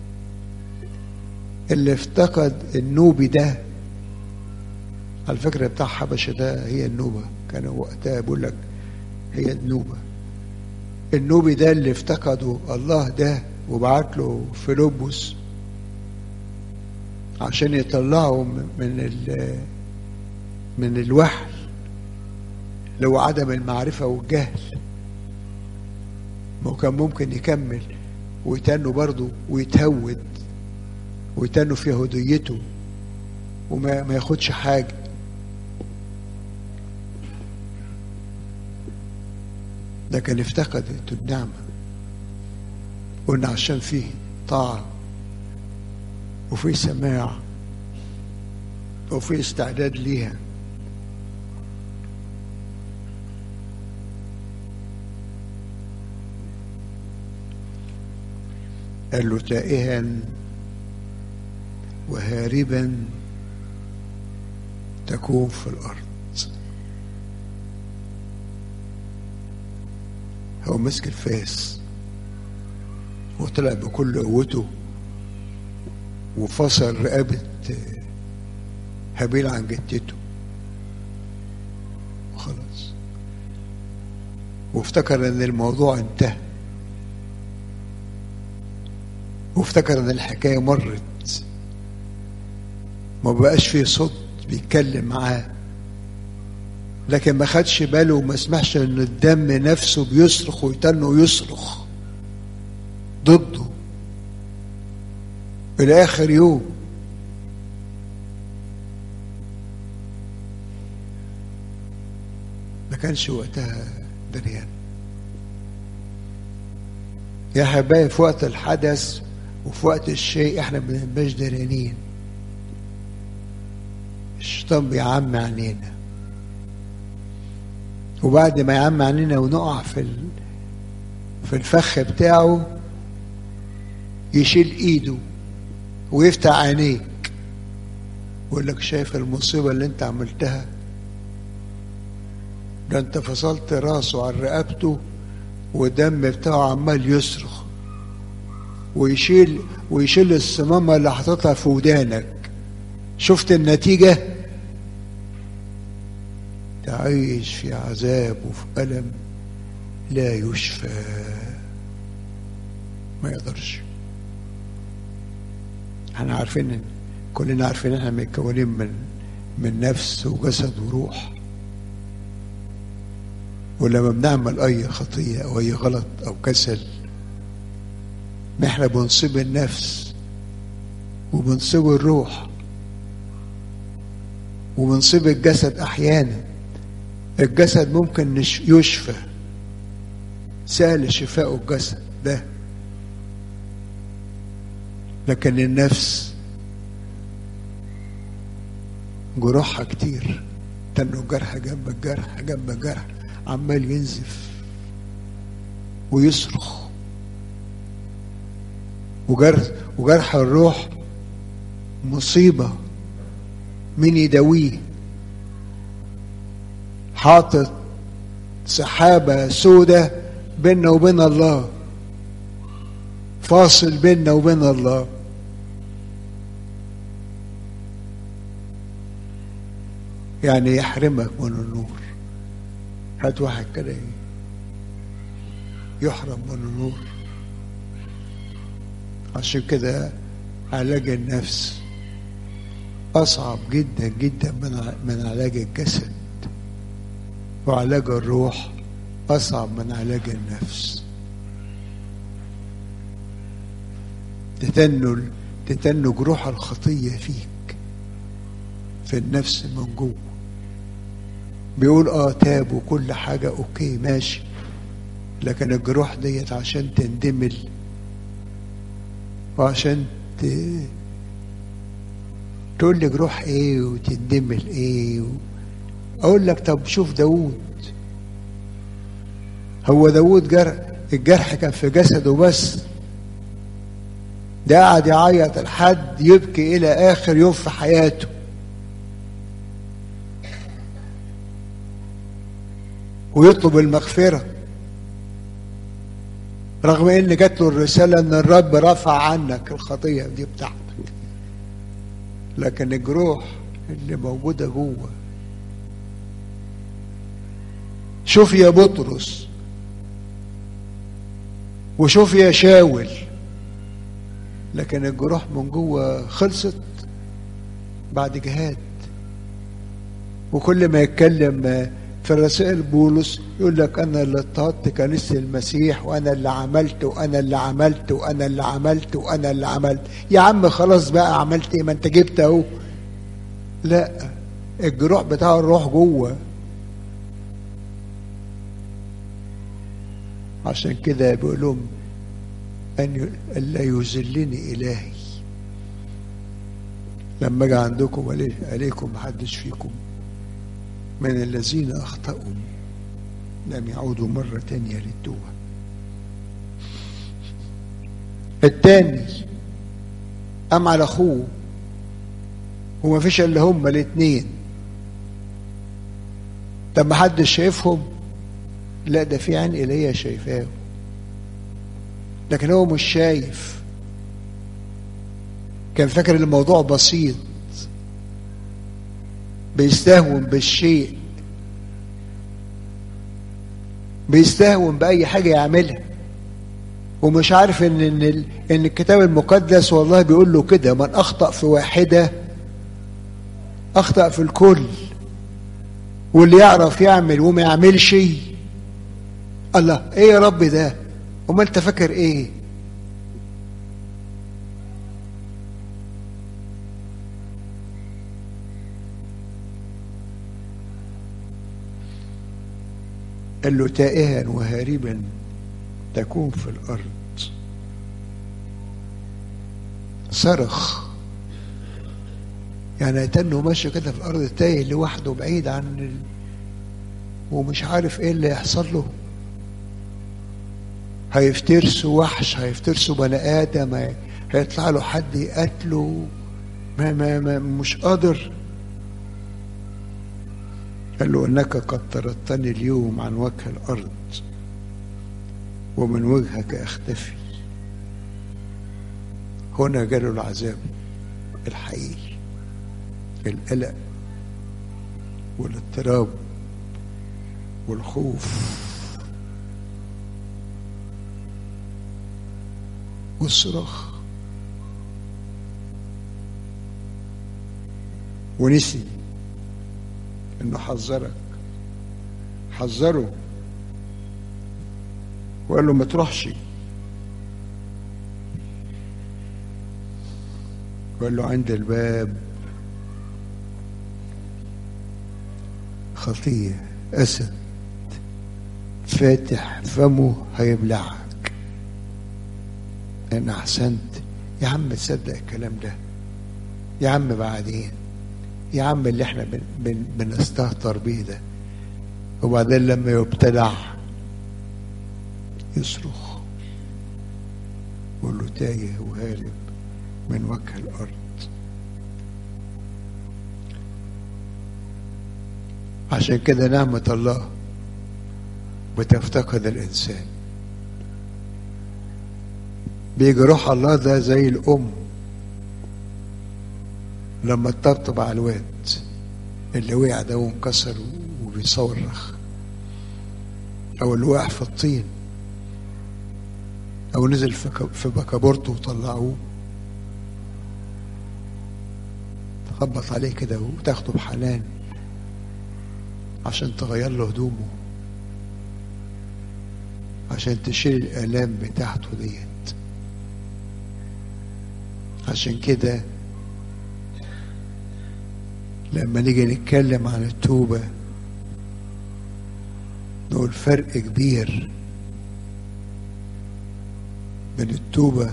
اللي افتقد النوبي ده، على فكرة بتاع حبشة ده هي النوبة، كانوا وقتها بيقول لك هي النوبة. النوبي ده اللي افتقده الله ده وبعت له فيلبس عشان يطلعه من ال من الوحل اللي هو عدم المعرفة والجهل. ما كان ممكن يكمل ويتنوا برضه ويتهود ويتنوا في يهوديته وما ما ياخدش حاجة. ده كان افتقد النعمة. قلنا عشان فيه طاعة وفيه سماع وفيه استعداد ليها. قال له تائها وهاربا تكون في الأرض. هو مسك الفاس وطلع بكل قوته وفصل رقبة هابيل عن جتته وخلاص، وافتكر ان الموضوع انتهى، وافتكر ان الحكاية مرت، ما بقاش فيه صوت بيتكلم معاه. لكن ما خدش باله وما سمحش ان الدم نفسه بيصرخ ويتن ويصرخ ضده الى اخر يوم. ما كانش وقتها دريان. يا حبايبي في وقت الحدث وفي وقت الشيء احنا ما بنبقاش دريانين. الشيطان بيعمي عنينا، وبعد ما يعمي عنينا ونقع في في الفخ بتاعه يشيل ايده ويفتح عينيك ويقول لك شايف المصيبة اللي انت عملتها؟ ده انت فصلت راسه عن رقبته والدم بتاعه عمال يصرخ، ويشيل ويشيل الصمامة اللي حاططها في ودانك. شفت النتيجة؟ تعيش في عذاب وفي ألم لا يشفى، ما يقدرش. احنا عارفين، كلنا عارفين احنا متكونين من من نفس وجسد وروح، ولما بنعمل اي خطية او اي غلط او كسل احنا بنصيب النفس وبنصيب الروح وبنصيب الجسد. احيانا الجسد ممكن يشفى، سهل شفاء الجسد ده، لكن النفس جروحها كتير، تنه جرح جنب الجرح جنب الجرح، عمال ينزف ويصرخ. وجرح وجرح الروح مصيبة، مين يداويه؟ حاطط سحابة سودة بيننا وبين الله، فاصل بيننا وبين الله. يعني يحرمك من النور. هات واحد كده يحرم من النور. عشان كده علاج النفس أصعب جدا جدا من من علاج الجسد، وعلاج الروح أصعب من علاج النفس. تتنوا تتنوا جروح الخطية فيك في النفس من جوه. بيقول اه تاب وكل حاجة اوكي ماشي، لكن الجروح ديت عشان تندمل وعشان ت... تقول لي جروح ايه وتندمل ايه و... اقول لك طب شوف داود. هو داود جرح الجرح كان في جسده بس، ده قاعد يعيط لحد يبكي الى اخر يوم في حياته. ويطلب المغفرة رغم ان جات له الرسالة ان الرب رفع عنك الخطية دي بتاعتك، لكن الجروح اللي موجودة جوه. شوف يا بطرس وشوف يا شاول، لكن الجروح من جوه خلصت بعد جهاد. وكل ما يتكلم في الرسائل بولس يقول لك انا اللي اضطهدت كنيسة المسيح، وانا اللي عملت وانا اللي عملت وانا اللي عملت وانا اللي عملت. يا عم خلاص بقى، عملت ايه؟ ما انت جبت اهو. لا، الجروح بتاع الروح جوه. عشان كده بيقول لهم ان لا يذلني الهي لما اجي عندكم عليكم محدش فيكم من الذين اخطأوا لم يعودوا مرة تانية للتوبة. التاني قام على اخوه وما فيش الا هما الاتنين. طب ما حدش شايفهم؟ لا، ده في عين ايليا شايفاه، لكن هو مش شايف. كان فاكر الموضوع بسيط، بيستهون بالشيء، بيستهون بأي حاجة يعملها، ومش عارف ان ان ان الكتاب المقدس والله بيقول له كده: من اخطأ في واحدة اخطأ في الكل. واللي يعرف يعمل وما يعملش، الله ايه يا رب ده؟ وما انت فاكر ايه؟ قال له: تائها وهاربا تكون في الارض. صرخ، يعني يتنه ماشي كده في الارض تايه لوحده بعيد عن ال... ومش عارف ايه اللي يحصل له. هيفترسوا وحش، هيفترسوا بني ادم، هيطلع له حد يقتله، ما ما ما مش قادر. قال له: انك قد طردتني اليوم عن وجه الارض ومن وجهك اختفي. هنا جاله العذاب الحقيقي، القلق والاضطراب والخوف والصراخ، ونسي انه حذرك، حذره وقال له: ما تروحش. وقال له: عند الباب خطية، أسد فاتح فمه هيبلعك إن أحسنت. يا عم تصدق الكلام ده؟ يا عم بعدين، يا عم اللي احنا بن بن بنستهتر بيه ده. وبعدين لما يبتلع يصرخ، يقول له: تايه وهارب من وجه الأرض. عشان كده نعمة الله بتفتقد الإنسان. بيجي روح الله ده زي الأم لما تطبطب على الواد اللي وقع ده وانكسر وبيصرخ، أو اللي وقع في الطين، أو نزل في بكابورته وطلعوه، تخبط عليه كده وتاخده بحنان عشان تغير له هدومه، عشان تشيل الآلام بتاعته ديت. عشان كده لما نيجي نتكلم عن التوبة نقول فرق كبير بين التوبة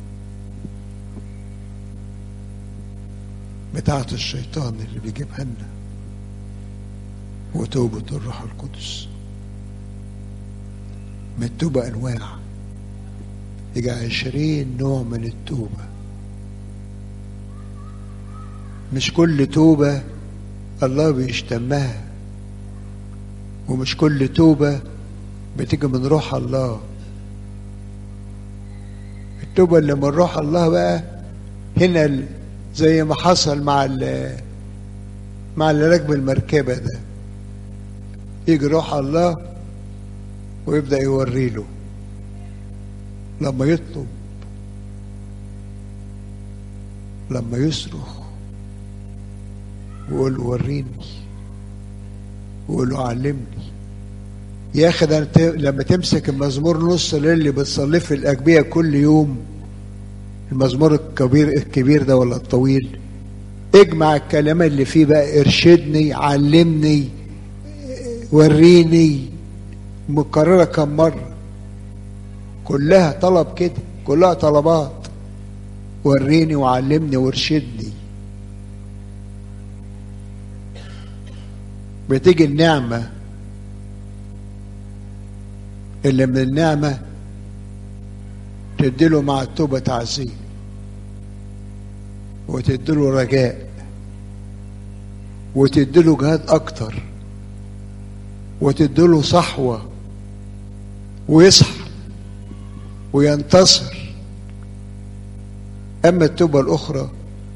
بتاعة الشيطان اللي بيجيبها لنا وتوبة الروح القدس. من التوبة أنواع، يجي عشرين نوع من التوبة. مش كل توبة الله بيشتمها، ومش كل توبة بتيجي من روح الله. التوبة اللي من روح الله بقى هنا زي ما حصل مع مع اللي راكب المركبة ده، يجي روح الله ويبدأ يوري له لما يطلب، لما يصرخ ويقول له: وريني، ويقول له: علمني. يا اخي ده لما تمسك المزمور نص الليل اللي بتصليه في الأجبية كل يوم، المزمور الكبير الكبير ده ولا الطويل، اجمع الكلام اللي فيه بقى: ارشدني، علمني، وريني، مكررة كم مرة، كلها طلب كده، كلها طلبات: وريني وعلمني وارشدني. بتيجي النعمة اللي من النعمة تديله مع التوبة تعزيه، وتديله رجاء، وتديله جهاد أكتر، وتديله صحوة ويصحى وينتصر. أما التوبة الأخرى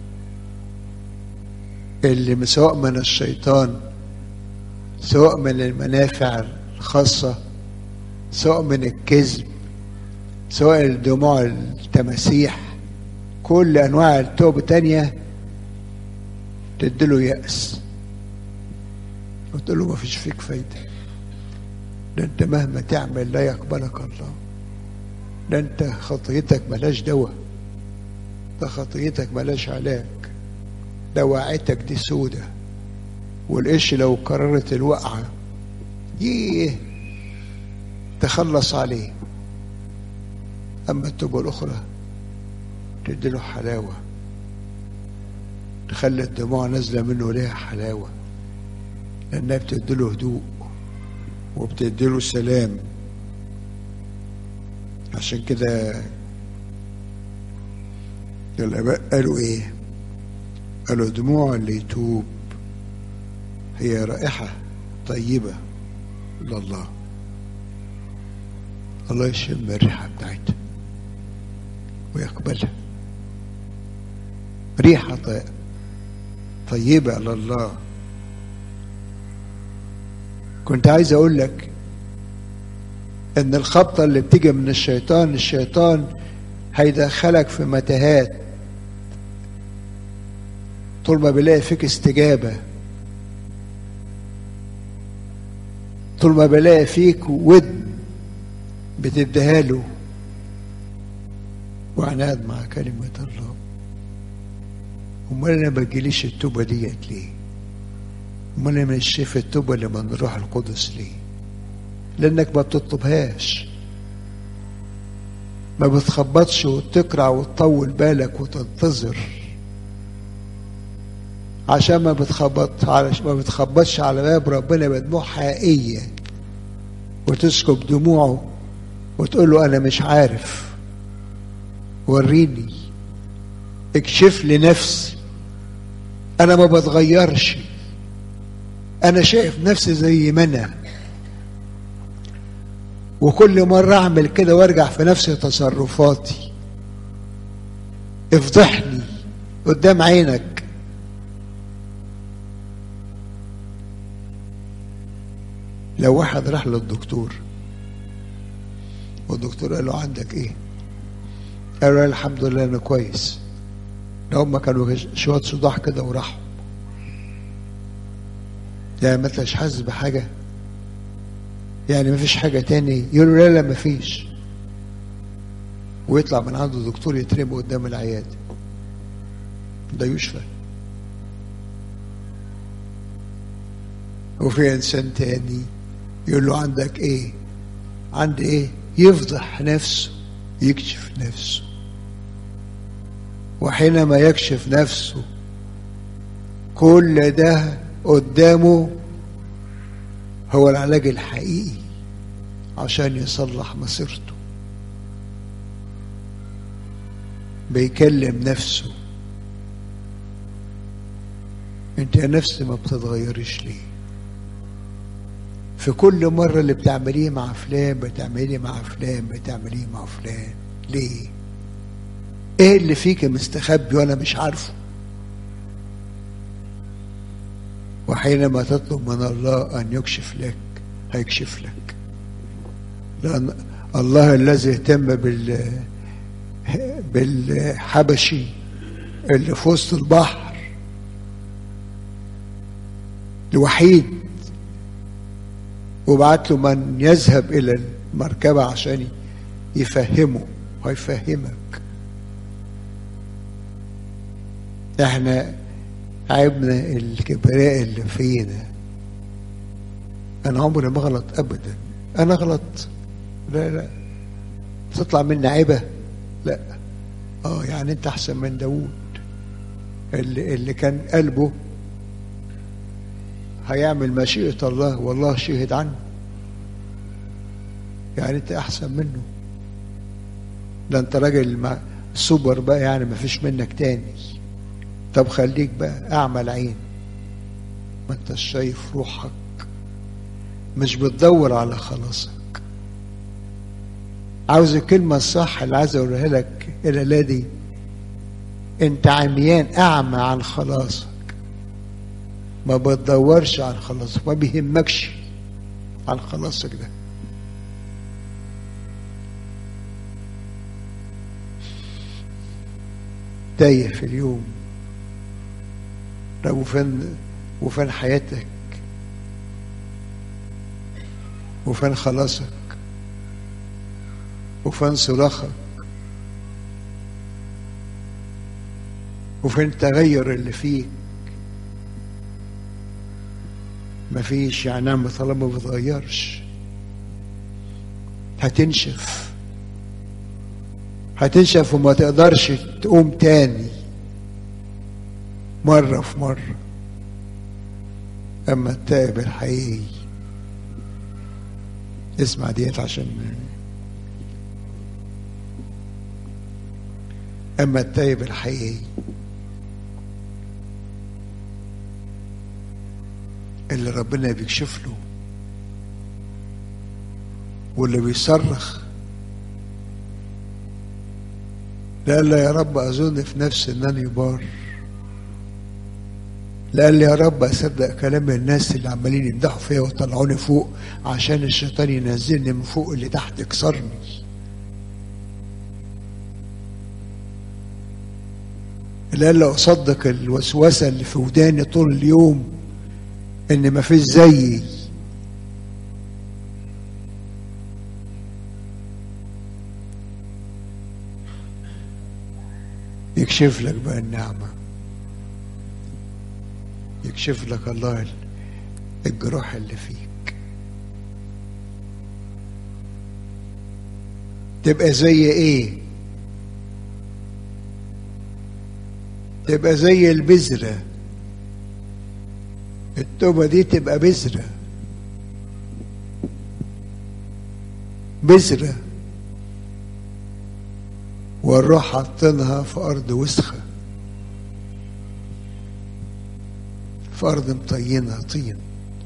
اللي سواء من الشيطان، سواء من المنافع الخاصة، سواء من الكذب، سواء الدموع التماسيح، كل أنواع التوبة تانية تديله يأس وتقول له ما فيش فيك فايدة، ده انت مهما تعمل لا يقبلك الله، ده انت خطيتك ملاش دواء، ده خطيتك ملاش علاج، ده وقعتك دي سودة، والقش لو قررت الوقعة ييه تخلص عليه. أما التوبة الأخرى تديله حلاوة، تخلي الدموع نازلة منه ليها حلاوة، لأنها بتديله هدوء وبتديله سلام. عشان كده الآباء قالوا إيه؟ قالوا دموع اللي يتوب هي رائحة طيبة لله، الله يشم الريحة بتاعتها ويقبلها، ريحة طيبة لله. كنت عايز أقول لك إن الخبطة اللي بتيجي من الشيطان، الشيطان هيدخلك في متاهات طول ما بيلاقي فيك استجابة، طول ما بيلاقي فيك ود بتديها له وعناد مع كلمة الله. امال انا ما بجيليش التوبة ديت ليه؟ امال انا مش شايف التوبة اللي من الروح القدس ليه؟ لانك ما بتطلبهاش، ما بتخبطش وتقرع وتطول بالك وتنتظر، عشان ما بتخبط على ما بتخبطش على باب ربنا بدموع حقيقية وتسكب دموعه وتقول له أنا مش عارف، وريني، اكشف لي نفسي، أنا ما بتغيرش، أنا شايف نفسي زي ما أنا، وكل مرة أعمل كده وارجع في نفس تصرفاتي، افضحني قدام عينك. لو واحد راح للدكتور والدكتور قال له عندك ايه؟ قال له الحمد لله انا كويس، ده هم كانوا شويه صداع كده وراحوا، يعني ما انتش حاسس بحاجه؟ يعني ما فيش حاجه تاني؟ يقول له لا لا ما فيش، ويطلع من عنده دكتور يترمي قدام العياده، ده يشفى. وفي انسان تاني يقول له عندك ايه؟ عندي ايه؟ يفضح نفسه، يكشف نفسه، وحينما يكشف نفسه كل ده قدامه هو العلاج الحقيقي عشان يصلح مسيرته. بيكلم نفسه، انت يا نفس ما بتتغيرش ليه؟ في كل مرة اللي بتعمليه مع فلان بتعمليه مع فلان بتعمليه مع فلان ليه؟ ايه اللي فيك مستخبي وانا مش عارفه؟ وحينما تطلب من الله ان يكشف لك هيكشف لك، لان الله الذي اهتم بال بالحبشي اللي في وسط البحر الوحيد، وبعت له من يذهب الى المركبة عشان يفهمه، ويفهمك. احنا عيبنا الكبرياء اللي فينا. انا عمري ما غلط ابدا، انا غلط لا لا تطلع مني عيبة؟ لا. اه يعني انت احسن من داود اللي, اللي كان قلبه هيعمل مشيئة الله والله شهد عنه، يعني انت احسن منه. ده انت راجل مع سوبر بقى، يعني مفيش منك تاني. طب خليك بقى اعمل عين، ما انت شايف روحك مش بتدور على خلاصك. عاوز الكلمة الصح اللي عايز اقولها لك الليلة دي، انت عميان اعمى عن خلاصك، ما بتدورش عن خلاصك، ما بيهمكش عن خلاصك ده. تايه في اليوم. طب وفين وفين حياتك؟ وفين خلاصك؟ وفين صراخك؟ وفين التغير اللي فيك؟ مفيش. يعني نعمة طالما ما بتغيرش هتنشف، هتنشف وما تقدرش تقوم تاني مرة في مرة. أما التائب الحقيقي، اسمع ديت عشان أما التائب الحقيقي اللي ربنا بيكشف له واللي بيصرخ لا لا يا رب أظن في نفسي إنني بار، لا لي يا رب أصدق كلام الناس اللي عمالين يمدحوا فيا ويطلعوني فوق عشان الشيطان ينزلني من فوق اللي تحت يكسرني. لا لا أصدق الوسوسة اللي في وداني طول اليوم إن ما فيش زيي. يكشف لك بقى النعمة، يكشف لك الله الجروح اللي فيك. تبقى زي ايه؟ تبقى زي البذرة. التوبة دي تبقى بذرة، بذرة والروح حاطينها في أرض وسخة، في أرض مطينة طين.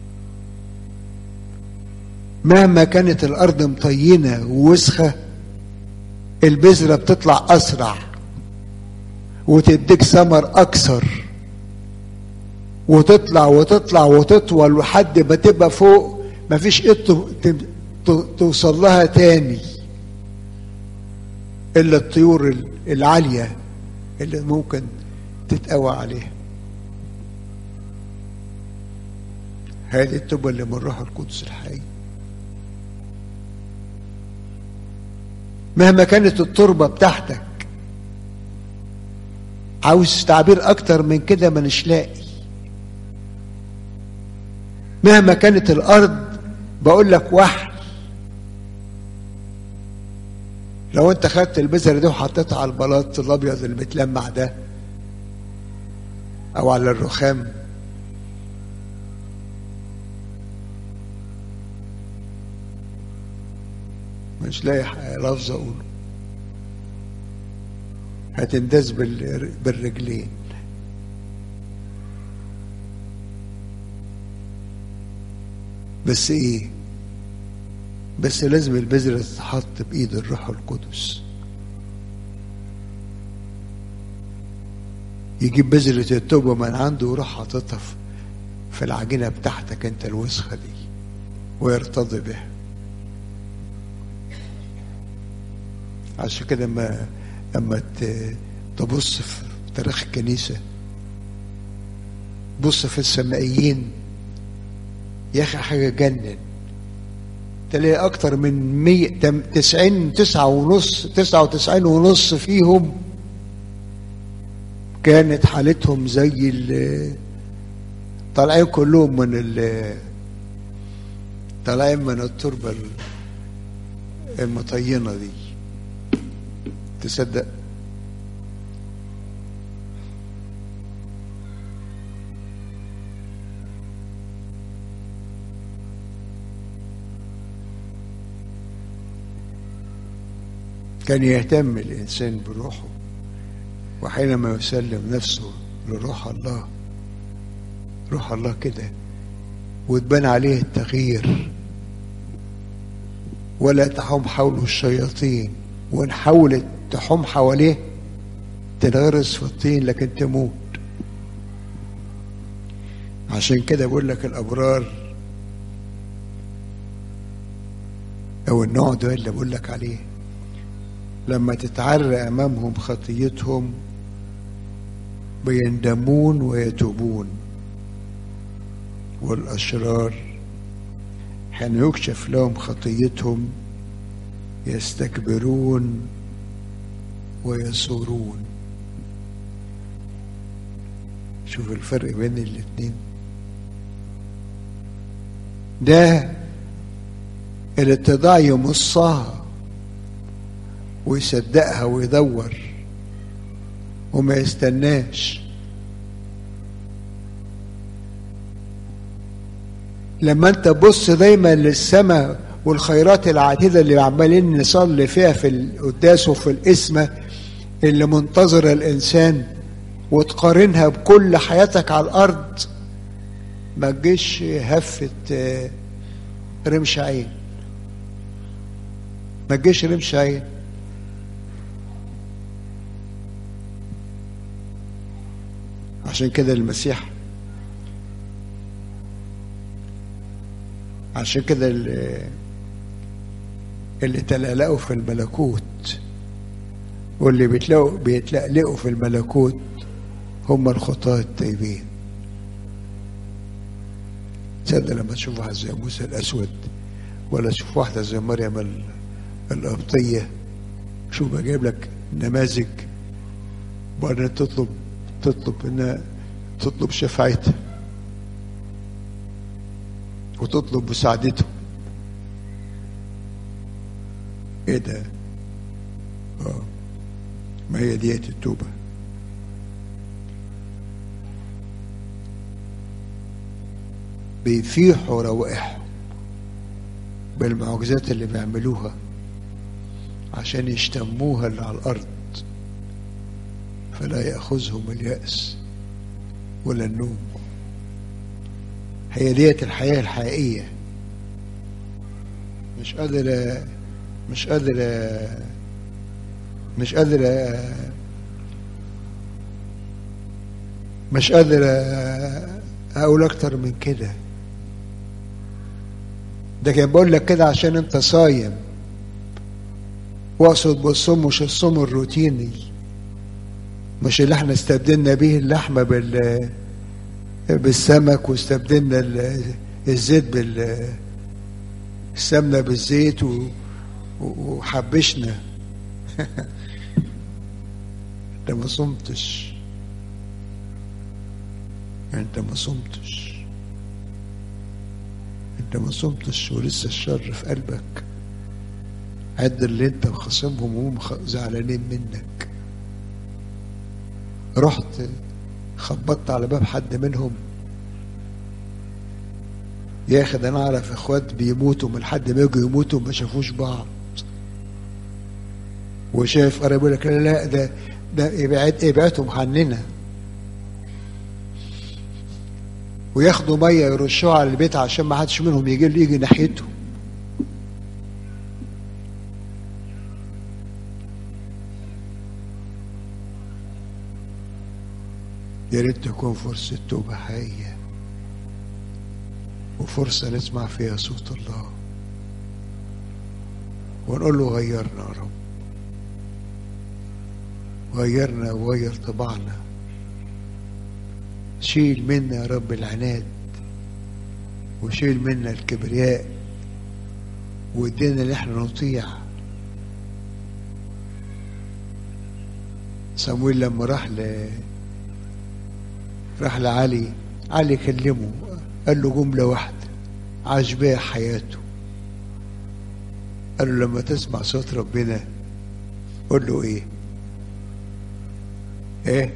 مهما كانت الأرض مطينة ووسخة البذرة بتطلع أسرع وتديك ثمر أكثر، وتطلع وتطلع وتطول لحد ما تبقى فوق مفيش ايد توصل لها تاني إلا الطيور العالية اللي ممكن تتقوى عليها. هذه التوبة اللي من روح القدس الحي. مهما كانت التربة بتاعتك، عاوز تعبير أكتر من كده ما نش لاقي. مهما كانت الأرض بقول لك وحل، لو انت خدت البذرة دي وحطيتها على البلاط الابيض اللي بتلمع ده او على الرخام، مش لاقي لفظ اقوله، هتنداس بالرجلين. بس ايه؟ بس لازم البذرة تتحط بإيد الروح القدس. يجيب بذرة التوبة من عنده ويروح حاططها في العجينة بتاعتك انت الوسخة دي ويرتضي بها. عشان كده اما اما تبص في تاريخ الكنيسة، بص في السمائيين يا اخي حاجة جنن. تلاقي اكتر من مية تسعين تسعة ونص تسعة وتسعين ونص فيهم كانت حالتهم زي ال طالعين كلهم من ال طالعين من التربة المطينة دي. تصدق؟ كان يهتم الإنسان بروحه، وحينما يسلم نفسه لروح الله، روح الله كده وتبان عليه التغيير، ولا تحوم حوله الشياطين، وإن حاولت تحوم حواليه تنغرس في الطين لكن تموت. عشان كده بقول لك الأبرار أو النوع ده اللي بقول لك عليه لما تتعرى أمامهم خطيتهم بيندمون ويتوبون، والأشرار حين يكشف لهم خطيتهم يستكبرون ويثورون. شوف الفرق بين الاتنين. ده الاتضاع يمصها ويصدقها ويدور وما يستناش. لما انت تبص دايما للسماء والخيرات العديدة اللي عمالين نصلي فيها في القداس وفي القسمة اللي منتظرة الإنسان، وتقارنها بكل حياتك على الأرض، ما تجيش هفة رمش عين، ما تجيش رمش عين. عشان كده المسيح، عشان كده اللي, اللي تلقلقوا في الملكوت واللي بيتلقوا بيتلقلقوا في الملكوت هم الخطاة الطيبين. تصدق لما تشوف واحد زي موسى الأسود ولا تشوف واحدة زي مريم القبطية، شوف بجيب لك نماذج، وبعدين تطلب تطلب انها تطلب شفاعتها وتطلب مساعدته. ايه ده؟ اه ما هي ديت التوبة. بيفيحوا روائحهم بالمعجزات اللي بيعملوها عشان يشتموها اللي على الأرض، فلا يأخذهم اليأس ولا النوم. هي ديت الحياة الحقيقية. مش قادر مش قادر مش قادر مش قادر أقول أكتر من كده. ده كان بقول لك كده عشان أنت صايم، واقصد بالصوم مش الصوم الروتيني، مش اللي احنا استبدلنا به اللحمة بال بالسمك واستبدلنا الزيت بالسمنة بالزيت وحبشنا. انت ما صمتش، انت ما صمتش انت ما صمتش ولسه الشر في قلبك. عد اللي انت مخاصمهم وهم زعلانين منك. رحت خبطت على باب حد منهم؟ يا اخي ده انا اعرف اخوات بيموتوا من حد ما يجوا يموتوا ما شافوش بعض، وشايف قريب يقول لك لا ده ده ابعد ابعدهم عننا، وياخدوا ميه يرشوها على البيت عشان ما حدش منهم يجي يجي ناحيته. يا ريت تكون فرصة توبة حقيقية وفرصة نسمع فيها صوت الله ونقول له غيرنا يا رب، غيرنا وغير طباعنا. شيل منا يا رب العناد، وشيل منا الكبرياء، وادينا اللي احنا نطيع. صمويل لما راح ل راح لعلي، علي كلمه قال له جملة واحدة عجباه حياته، قال له لما تسمع صوت ربنا قول له ايه ايه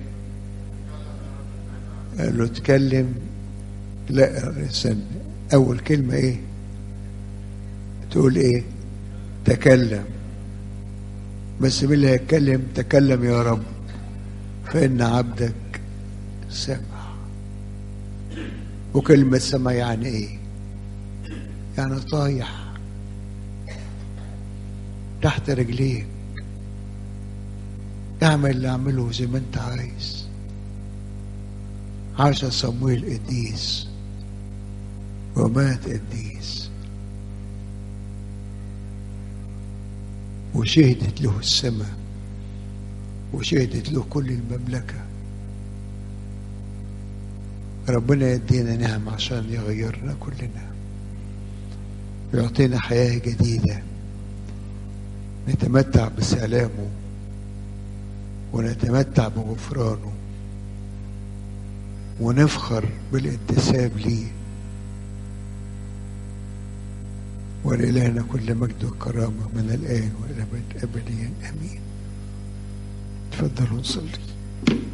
قال له اتكلم. لا استنى، اول كلمة ايه تقول؟ ايه؟ تكلم. بس مين اللي هيتكلم؟ تكلم يا رب فإن عبدك سمع. وكلمة سمع يعني ايه؟ يعني طايح تحت رجليك، اعمل اللي اعمله زي ما انت عايز. عاش صمويل قديس ومات قديس، وشهدت له السماء وشهدت له كل المملكة. ربنا يدينا نعم عشان يغيرنا كلنا ويعطينا حياة جديدة نتمتع بسلامه ونتمتع بغفرانه ونفخر بالانتساب ليه. ولإلهنا كل مجد وكرامة من الآن والأبد أبديا آمين. تفضلوا نصلي.